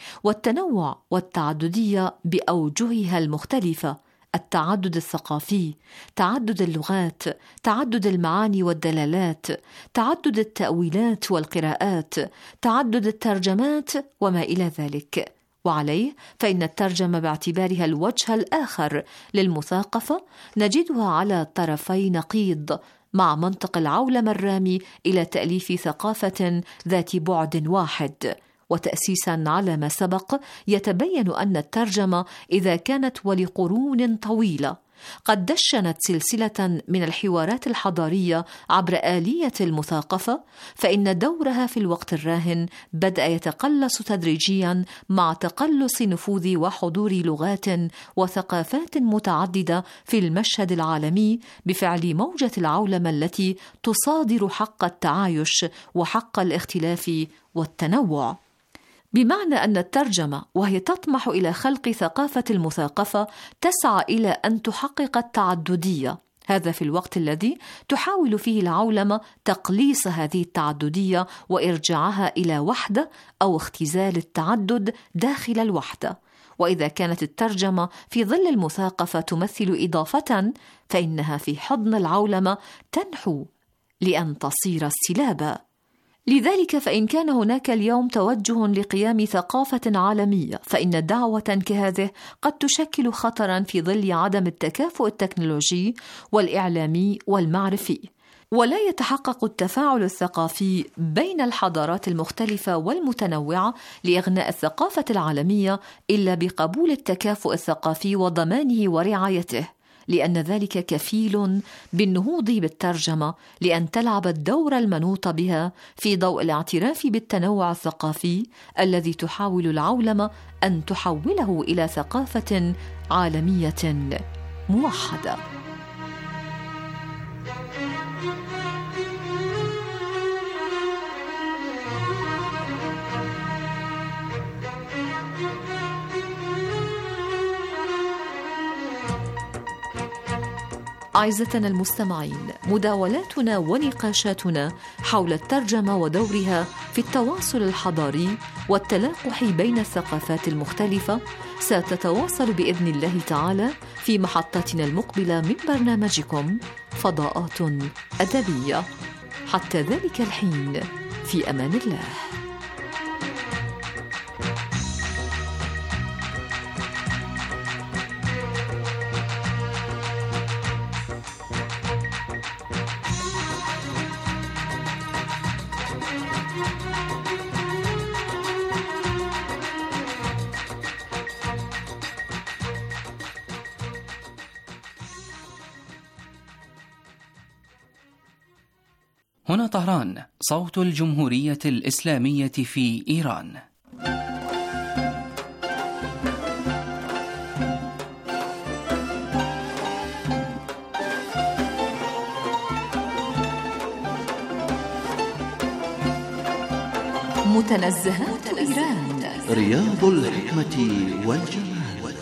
والتنوع والتعددية بأوجهها المختلفة: التعدد الثقافي، تعدد اللغات، تعدد المعاني والدلالات، تعدد التأويلات والقراءات، تعدد الترجمات وما إلى ذلك. وعليه فإن الترجمة باعتبارها الوجه الآخر للمثاقفة نجدها على طرفي نقيض، مع منطق العولمة الرامي إلى تأليف ثقافة ذات بعد واحد. وتأسيسا على ما سبق، يتبين أن الترجمة إذا كانت ولقرون طويلة قد دشنت سلسلة من الحوارات الحضارية عبر آلية المثاقفة، فإن دورها في الوقت الراهن بدأ يتقلص تدريجيا مع تقلص نفوذ وحضور لغات وثقافات متعددة في المشهد العالمي بفعل موجة العولمة التي تصادر حق التعايش وحق الاختلاف والتنوع. بمعنى أن الترجمة وهي تطمح إلى خلق ثقافة المثاقفة تسعى إلى أن تحقق التعددية، هذا في الوقت الذي تحاول فيه العولمة تقليص هذه التعددية وإرجاعها إلى وحدة أو اختزال التعدد داخل الوحدة. وإذا كانت الترجمة في ظل المثاقفة تمثل إضافة، فإنها في حضن العولمة تنحو لأن تصير استلابا. لذلك فإن كان هناك اليوم توجه لقيام ثقافة عالمية، فإن دعوة كهذه قد تشكل خطرا في ظل عدم التكافؤ التكنولوجي والإعلامي والمعرفي، ولا يتحقق التفاعل الثقافي بين الحضارات المختلفة والمتنوعة لإغناء الثقافة العالمية إلا بقبول التكافؤ الثقافي وضمانه ورعايته، لأن ذلك كفيل بالنهوض بالترجمة لأن تلعب الدور المنوط بها في ضوء الاعتراف بالتنوع الثقافي الذي تحاول العولمة أن تحوله إلى ثقافة عالمية موحدة. أعزتنا المستمعين، مداولاتنا ونقاشاتنا حول الترجمة ودورها في التواصل الحضاري والتلاقح بين الثقافات المختلفة ستتواصل بإذن الله تعالى في محطتنا المقبلة من برنامجكم فضاءات أدبية. حتى ذلك الحين، في أمان الله. هنا طهران، صوت الجمهورية الإسلامية في إيران. متنزهات إيران، رياض الحكمة والجمال.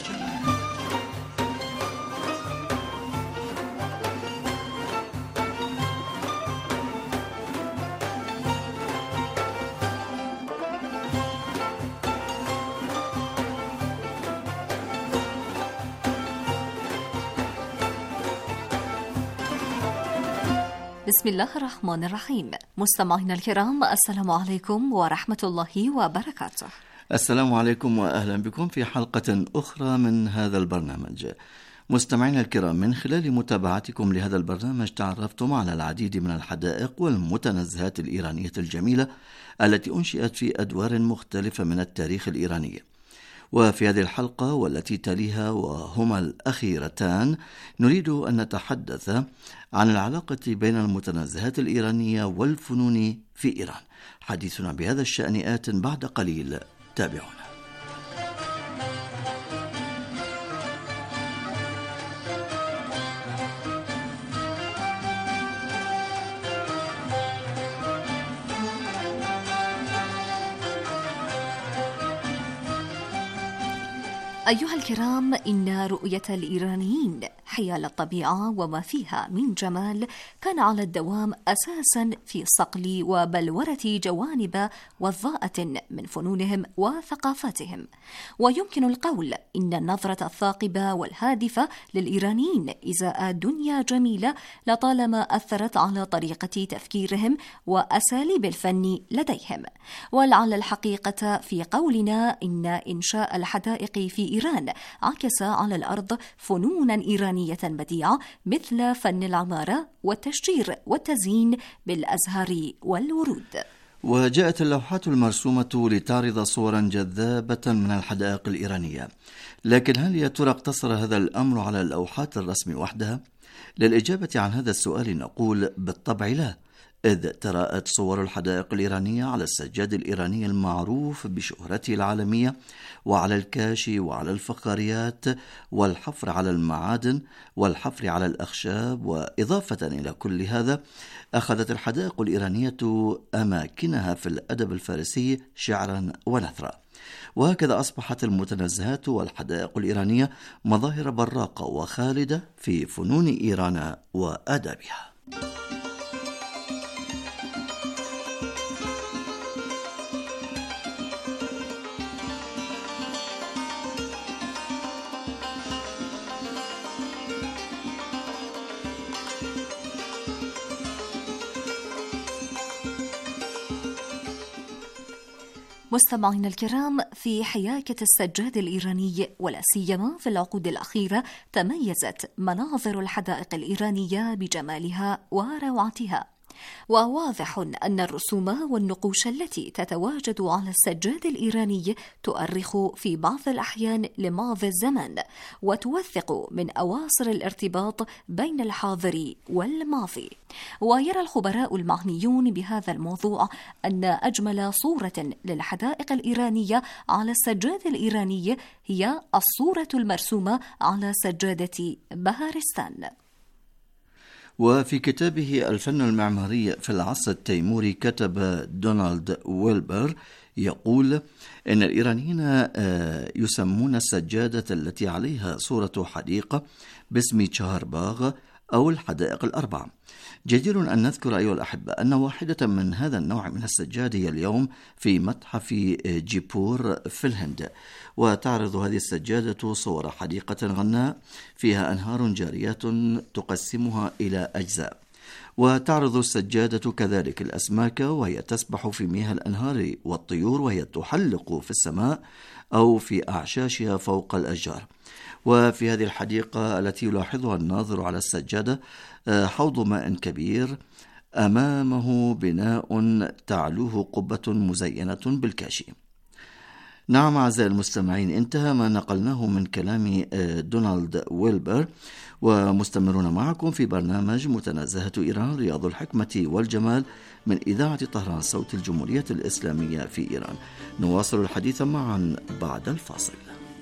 بسم الله الرحمن الرحيم. مستمعينا الكرام، السلام عليكم ورحمة الله وبركاته. السلام عليكم وأهلا بكم في حلقة أخرى من هذا البرنامج. مستمعينا الكرام، من خلال متابعتكم لهذا البرنامج تعرفتم على العديد من الحدائق والمتنزهات الإيرانية الجميلة التي أنشئت في أدوار مختلفة من التاريخ الإيراني. وفي هذه الحلقة والتي تليها وهما الأخيرتان نريد أن نتحدث عن العلاقة بين المتنزهات الإيرانية والفنون في إيران. حديثنا بهذا الشأن آت بعد قليل، تابعونا. أيها الكرام، إن رؤية الإيرانيين حيال الطبيعة وما فيها من جمال كان على الدوام أساسا في صقل وبلورة جوانب وضاءة من فنونهم وثقافاتهم. ويمكن القول إن النظرة الثاقبة والهادفة للإيرانيين إزاء دنيا جميلة لطالما أثرت على طريقة تفكيرهم وأساليب الفن لديهم. ولعل الحقيقة في قولنا إن إنشاء الحدائق في إيران عكس على الأرض فنونا إيرانية بديعة مثل فن العمارة والتشجير والتزيين بالأزهار والورود. وجاءت اللوحات المرسومة لتعرض صورا جذابة من الحدائق الإيرانية، لكن هل يا ترى اقتصر هذا الأمر على اللوحات الرسم وحدها؟ للإجابة عن هذا السؤال نقول بالطبع لا، إذ تراءت صور الحدائق الإيرانية على السجاد الإيراني المعروف بشهرته العالمية، وعلى الكاش وعلى الفخاريات، والحفر على المعادن، والحفر على الأخشاب. وإضافة إلى كل هذا أخذت الحدائق الإيرانية أماكنها في الأدب الفارسي شعرا ونثرا. وهكذا أصبحت المتنزهات والحدائق الإيرانية مظاهر براقة وخالدة في فنون إيران وآدابها. مستمعينا الكرام، في حياكة السجاد الإيراني ولا سيما في العقود الأخيرة تميزت مناظر الحدائق الإيرانية بجمالها وروعتها. وواضح أن الرسوم والنقوش التي تتواجد على السجاد الإيراني تؤرخ في بعض الأحيان لماضي الزمن، وتوثق من أواصر الارتباط بين الحاضر والماضي. ويرى الخبراء المعنيون بهذا الموضوع أن أجمل صورة للحدائق الإيرانية على السجاد الإيراني هي الصورة المرسومة على سجادة بهارستان. وفي كتابه الفن المعماري في العصر التيموري كتب دونالد ويلبر يقول إن الإيرانيين يسمون السجادة التي عليها صورة حديقة باسم تشهارباغ أو الحدائق الأربع. جدير أن نذكر أيها الأحبة أن واحدة من هذا النوع من السجاد هي اليوم في متحف جيبور في الهند، وتعرض هذه السجادة صور حديقة غناء فيها أنهار جاريات تقسمها إلى أجزاء، وتعرض السجادة كذلك الأسماك وهي تسبح في مياه الأنهار، والطيور وهي تحلق في السماء أو في أعشاشها فوق الأشجار. وفي هذه الحديقة التي يلاحظها الناظر على السجادة حوض ماء كبير أمامه بناء تعلوه قبة مزينة بالكاشي. نعم أعزائي المستمعين، انتهى ما نقلناه من كلام دونالد ويلبر، ومستمرون معكم في برنامج متنزهة إيران رياض الحكمة والجمال من إذاعة طهران صوت الجمهورية الإسلامية في إيران. نواصل الحديث معا بعد الفاصل.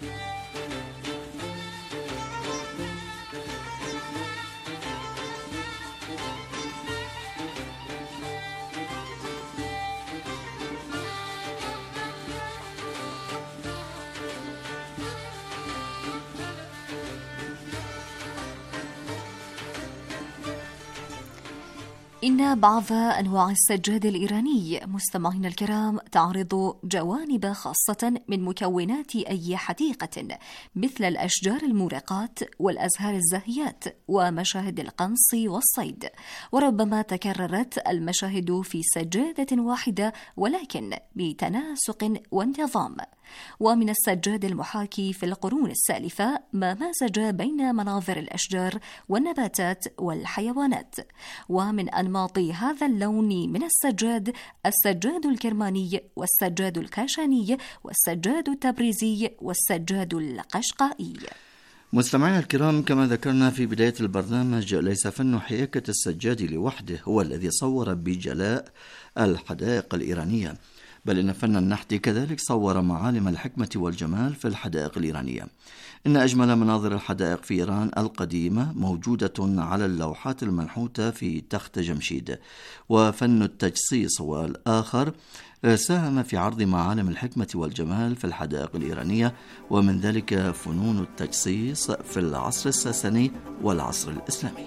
إن بعض أنواع السجاد الإيراني مستمعينا الكرام تعرض جوانب خاصة من مكونات أي حديقة، مثل الأشجار المورقات والأزهار الزاهيات ومشاهد القنص والصيد، وربما تكررت المشاهد في سجادة واحدة ولكن بتناسق وانتظام. ومن السجاد المحاكي في القرون السالفة ما مازج بين مناظر الأشجار والنباتات والحيوانات. ومن أنماط هذا اللون من السجاد السجاد الكرماني والسجاد الكاشاني والسجاد التبريزي والسجاد القشقائي. مستمعينا الكرام، كما ذكرنا في بداية البرنامج، ليس فن حياكة السجاد لوحده هو الذي صور بجلاء الحدائق الإيرانية، بل إن فن النحت كذلك صور معالم الحكمة والجمال في الحدائق الإيرانية. إن أجمل مناظر الحدائق في إيران القديمة موجودة على اللوحات المنحوتة في تخت جمشيد، وفن التجصيص والآخر ساهم في عرض معالم الحكمة والجمال في الحدائق الإيرانية، ومن ذلك فنون التجصيص في العصر الساساني والعصر الإسلامي.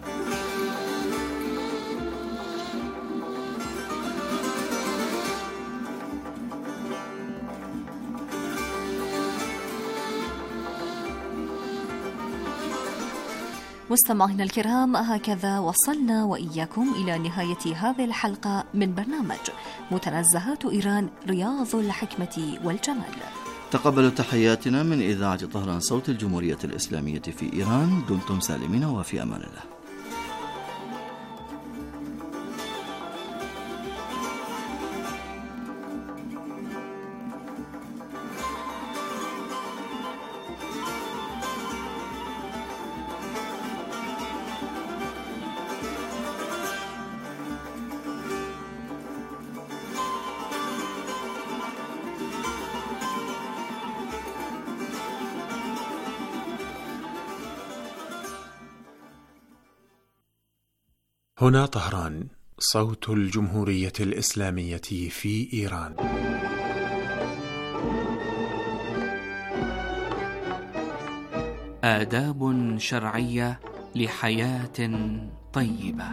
مستمعينا الكرام، هكذا وصلنا وإياكم إلى نهاية هذه الحلقة من برنامج متنزهات إيران رياض الحكمة والجمال. تقبلوا تحياتنا من إذاعة طهران صوت الجمهورية الإسلامية في إيران. دمتم سالمين وفي أمان الله. هنا طهران صوت الجمهورية الإسلامية في إيران. آداب شرعية لحياة طيبة.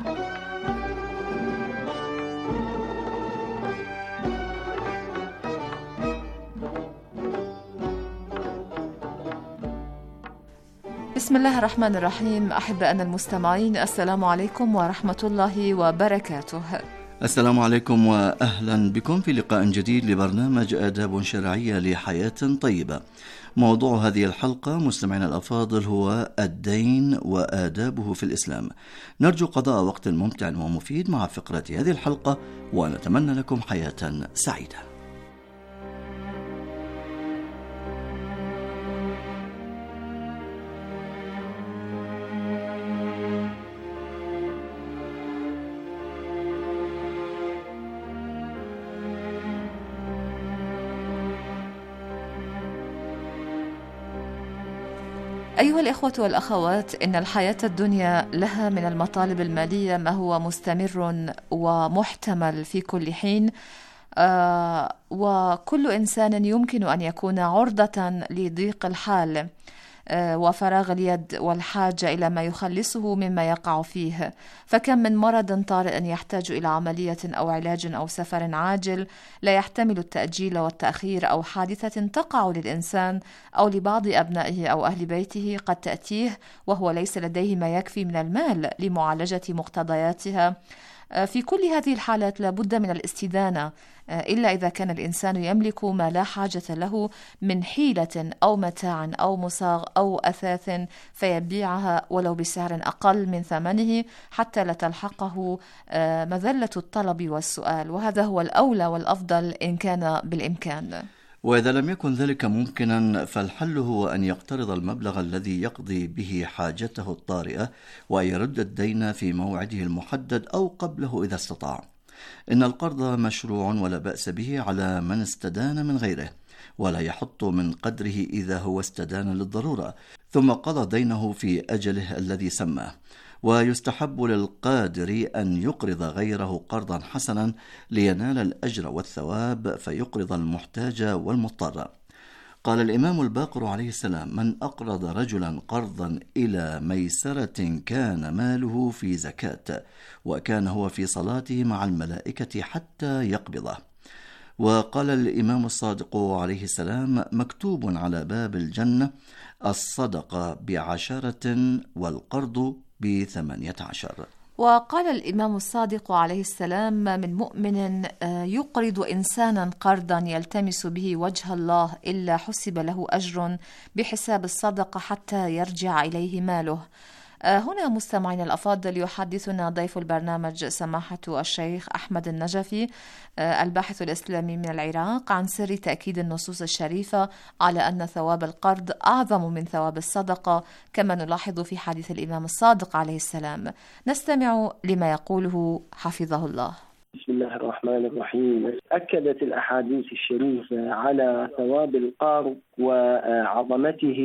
بسم الله الرحمن الرحيم. أحبائنا المستمعين، السلام عليكم ورحمة الله وبركاته. السلام عليكم وأهلا بكم في لقاء جديد لبرنامج آداب شرعية لحياة طيبة. موضوع هذه الحلقة مستمعينا الأفاضل هو الدين وآدابه في الإسلام. نرجو قضاء وقت ممتع ومفيد مع فقرة هذه الحلقة، ونتمنى لكم حياة سعيدة. أيها الإخوة والأخوات، إن الحياة الدنيا لها من المطالب المالية ما هو مستمر ومحتمل في كل حين، وكل إنسان يمكن أن يكون عرضة لضيق الحال. وفراغ اليد والحاجة إلى ما يخلصه مما يقع فيه. فكم من مرض طارئ يحتاج إلى عملية أو علاج أو سفر عاجل لا يحتمل التأجيل والتأخير، أو حادثة تقع للإنسان أو لبعض أبنائه أو أهل بيته قد تأتيه وهو ليس لديه ما يكفي من المال لمعالجة مقتضياتها. في كل هذه الحالات لا بد من الاستدانة، إلا إذا كان الإنسان يملك ما لا حاجة له من حيلة أو متاع أو مصاغ أو أثاث فيبيعها ولو بسعر أقل من ثمنه حتى لا تلحقه مذلة الطلب والسؤال، وهذا هو الأولى والأفضل إن كان بالإمكان. وإذا لم يكن ذلك ممكنا فالحل هو أن يقترض المبلغ الذي يقضي به حاجته الطارئة وأن يرد الدين في موعده المحدد أو قبله إذا استطاع. إن القرض مشروع ولا بأس به على من استدان من غيره، ولا يحط من قدره إذا هو استدان للضرورة ثم قضى دينه في أجله الذي سماه. ويستحب للقادر أن يقرض غيره قرضا حسنا لينال الأجر والثواب فيقرض المحتاج والمضطر. قال الإمام الباقر عليه السلام: من أقرض رجلا قرضا إلى ميسرة كان ماله في زكاة، وكان هو في صلاته مع الملائكة حتى يقبضه. وقال الإمام الصادق عليه السلام: مكتوب على باب الجنة الصدقة ب10 والقرض ب18. وقال الإمام الصادق عليه السلام: من مؤمن يقرض إنسانا قرضا يلتمس به وجه الله إلا حسب له أجر بحساب الصدقة حتى يرجع إليه ماله. هنا مستمعين الأفاضل يحدثنا ضيف البرنامج سماحة الشيخ أحمد النجفي الباحث الإسلامي من العراق عن سر تأكيد النصوص الشريفة على أن ثواب القرض أعظم من ثواب الصدقة، كما نلاحظ في حديث الإمام الصادق عليه السلام. نستمع لما يقوله حفظه الله. بسم الله الرحمن الرحيم. أكدت الأحاديث الشريفة على ثواب القرض وعظمته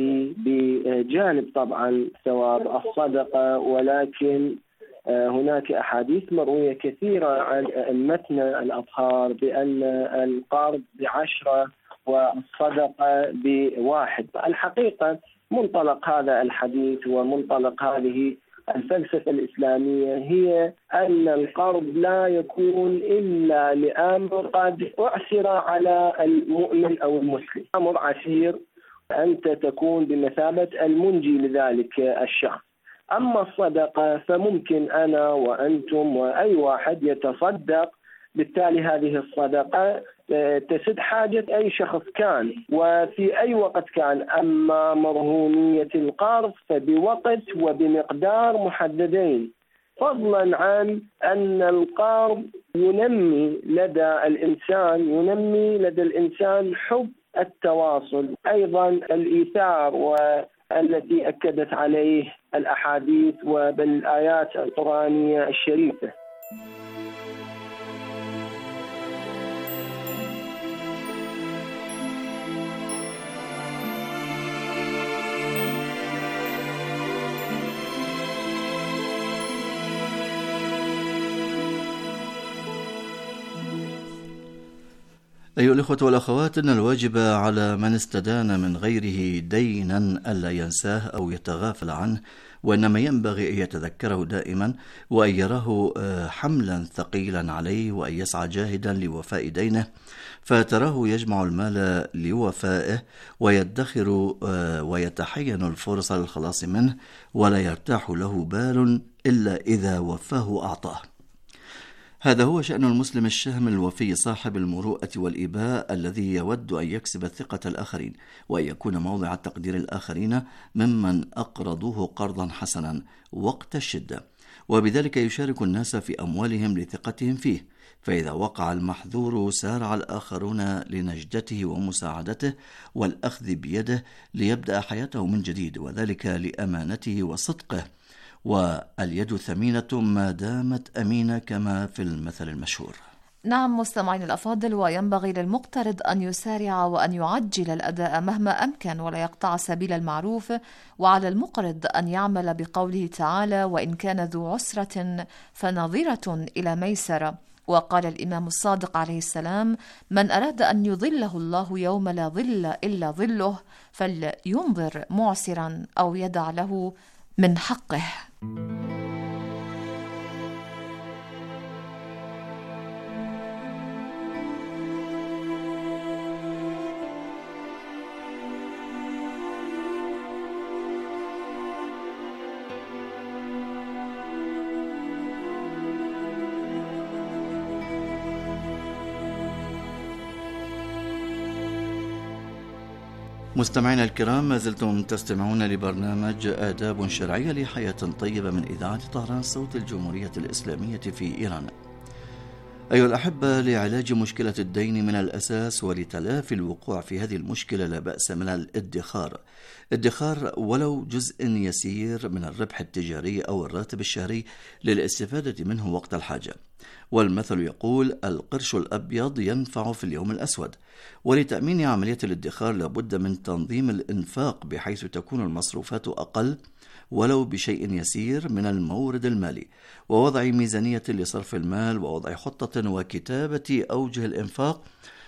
بجانب طبعا ثواب الصدقة، ولكن هناك أحاديث مروية كثيرة عن أئمتنا الأطهار بأن القرض ب10 والصدقة ب1. الحقيقة منطلق هذا الحديث ومنطلق هذه الفلسفة الإسلامية هي أن القرض لا يكون إلا لأمر قد أعسر على المؤمن أو المسلم، أمر عسير أنت تكون بمثابة المنجي لذلك الشخص. أما الصدقة فممكن أنا وأنتم وأي واحد يتصدق، بالتالي هذه الصدقة تسد حاجة أي شخص كان وفي أي وقت كان. أما مرهونية القرض فبوقت وبمقدار محددين، فضلا عن أن القرض ينمي لدى الإنسان حب التواصل، أيضا الإيثار والتي أكدت عليه الأحاديث وبالآيات القرآنية الشريفة. أيها الإخوة والأخوات، إن الواجب على من استدان من غيره دينا ألا ينساه أو يتغافل عنه، وإنما ينبغي أن يتذكره دائما وأن يراه حملا ثقيلا عليه وأن يسعى جاهدا لوفاء دينه، فتراه يجمع المال لوفائه ويدخر ويتحين الفرص للخلاص منه، ولا يرتاح له بال إلا إذا وفاه أعطاه. هذا هو شأن المسلم الشهم الوفي صاحب المروءة والإباء الذي يود أن يكسب ثقة الآخرين وأن يكون موضع تقدير الآخرين ممن أقرضوه قرضا حسنا وقت الشدة، وبذلك يشارك الناس في أموالهم لثقتهم فيه. فإذا وقع المحذور سارع الآخرون لنجدته ومساعدته والأخذ بيده ليبدأ حياته من جديد، وذلك لأمانته وصدقه، واليد ثمينة ما دامت أمينة كما في المثل المشهور. نعم مستمعين الأفاضل، وينبغي للمقترض أن يسارع وأن يعجل الأداء مهما أمكن ولا يقطع سبيل المعروف، وعلى المقرض أن يعمل بقوله تعالى: وإن كان ذو عسرة فنظرة إلى ميسرة، وقال الإمام الصادق عليه السلام: من أراد أن يظله الله يوم لا ظل إلا ظله فلينظر معسرا أو يدع له من حقه. مستمعينا الكرام، ما زلتم تستمعون لبرنامج آداب شرعية لحياة طيبة من إذاعة طهران صوت الجمهورية الإسلامية في إيران. أيها الأحبة، لعلاج مشكلة الدين من الأساس ولتلافي الوقوع في هذه المشكلة لا بأس من الادخار ولو جزء يسير من الربح التجاري أو الراتب الشهري للاستفادة منه وقت الحاجة. والمثل يقول: القرش الأبيض ينفع في اليوم الأسود. ولتأمين عملية الادخار لابد من تنظيم الإنفاق بحيث تكون المصروفات أقل ولو بشيء يسير من المورد المالي، ووضع ميزانية لصرف المال، ووضع خطة وكتابة أوجه الإنفاق.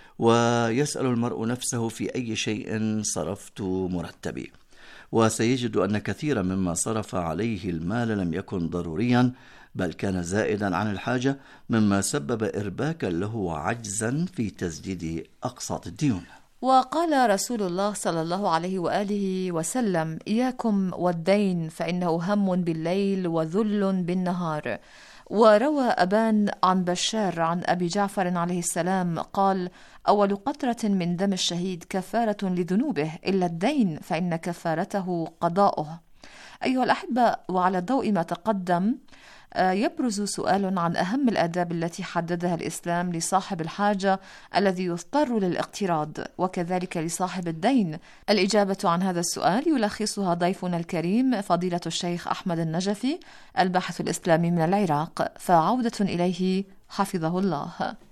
ويسأل المرء نفسه: في أي شيء صرفت مرتبي؟ وسيجد أن كثيرا مما صرف عليه المال لم يكن ضروريا، بل كان زائدا عن الحاجة، مما سبب إرباكا له وعجزا في تسديد أقساط الديون. وقال رسول الله صلى الله عليه وآله وسلم: إياكم والدين فإنه هم بالليل وذل بالنهار. وروى أبان عن بشار عن أبي جعفر عليه السلام قال: أول قطرة من دم الشهيد كفارة لذنوبه إلا الدين فإن كفارته قضاؤه. أيها الأحبة، وعلى ضوء ما تقدم يبرز سؤال عن أهم الآداب التي حددها الإسلام لصاحب الحاجة الذي يضطر للاقتراض، وكذلك لصاحب الدين. الإجابة عن هذا السؤال يلخصها ضيفنا الكريم فضيلة الشيخ أحمد النجفي، الباحث الإسلامي من العراق، فعودة إليه حفظه الله.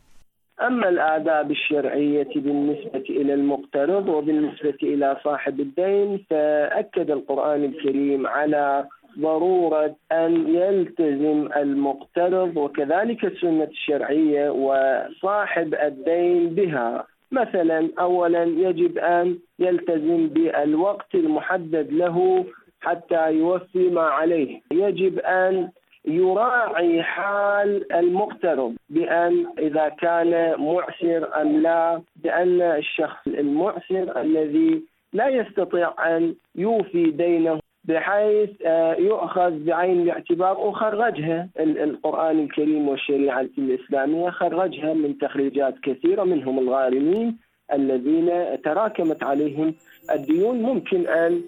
أما الآداب الشرعية بالنسبة إلى المقترض وبالنسبة إلى صاحب الدين، فأكد القرآن الكريم على ضرورة أن يلتزم المقترض وكذلك السنة الشرعية وصاحب الدين بها. مثلا، أولا يجب أن يلتزم بالوقت المحدد له حتى يوفي ما عليه. يجب أن يراعي حال المقترض بأن إذا كان معسر أم لا، بأن الشخص المعسر الذي لا يستطيع أن يوفي دينه بحيث يؤخذ بعين الاعتبار، وخرجها القرآن الكريم والشريعة الإسلامية، خرجها من تخريجات كثيرة، منهم الغارمين الذين تراكمت عليهم الديون، ممكن أن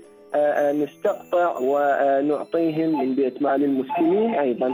نستقطع ونعطيهم من بيت مال المسلمين أيضا.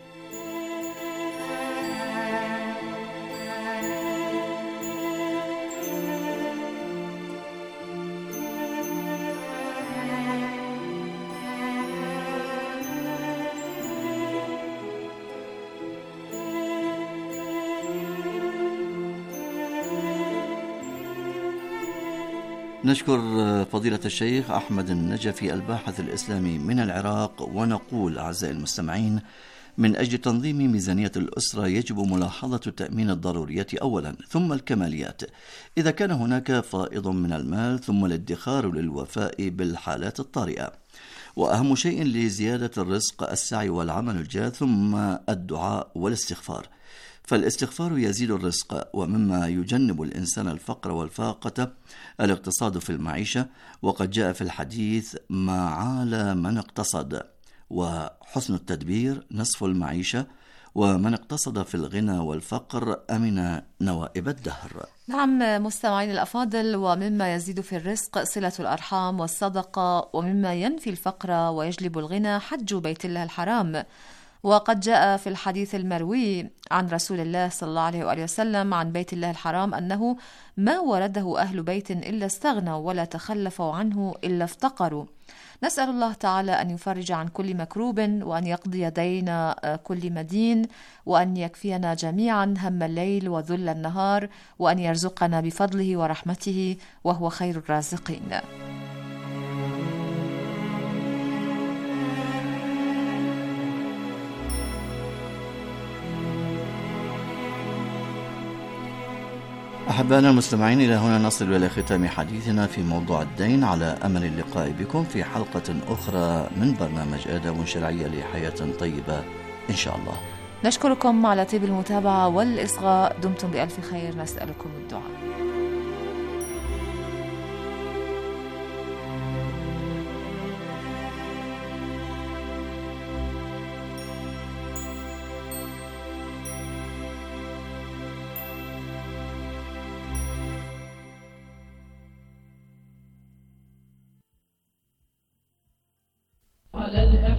نشكر فضيلة الشيخ أحمد النجفي الباحث الإسلامي من العراق، ونقول أعزائي المستمعين: من أجل تنظيم ميزانية الأسرة يجب ملاحظة تأمين الضروريات أولا، ثم الكماليات إذا كان هناك فائض من المال، ثم الادخار للوفاء بالحالات الطارئة. وأهم شيء لزيادة الرزق السعي والعمل الجاد، ثم الدعاء والاستغفار، فالاستغفار يزيد الرزق. ومما يجنب الإنسان الفقر والفاقة الاقتصاد في المعيشة، وقد جاء في الحديث: ما عال من اقتصد، وحسن التدبير نصف المعيشة، ومن اقتصد في الغنى والفقر أمن نوائب الدهر. نعم مستمعين الأفاضل، ومما يزيد في الرزق صلة الأرحام والصدقة، ومما ينفي الفقر ويجلب الغنى حج بيت الله الحرام. وقد جاء في الحديث المروي عن رسول الله صلى الله عليه وآله وسلم عن بيت الله الحرام أنه ما ورده أهل بيت إلا استغنوا، ولا تخلفوا عنه إلا افتقروا. نسأل الله تعالى أن يفرج عن كل مكروب، وأن يقضي دين كل مدين، وأن يكفينا جميعا هم الليل وذل النهار، وأن يرزقنا بفضله ورحمته وهو خير الرازقين. أحبائنا المستمعين، إلى هنا نصل إلى ختام حديثنا في موضوع الدين، على أمل اللقاء بكم في حلقة أخرى من برنامج آداب شرعية لحياة طيبة إن شاء الله. نشكركم على طيب المتابعة والإصغاء، دمتم بألف خير، نسألكم الدعاء. على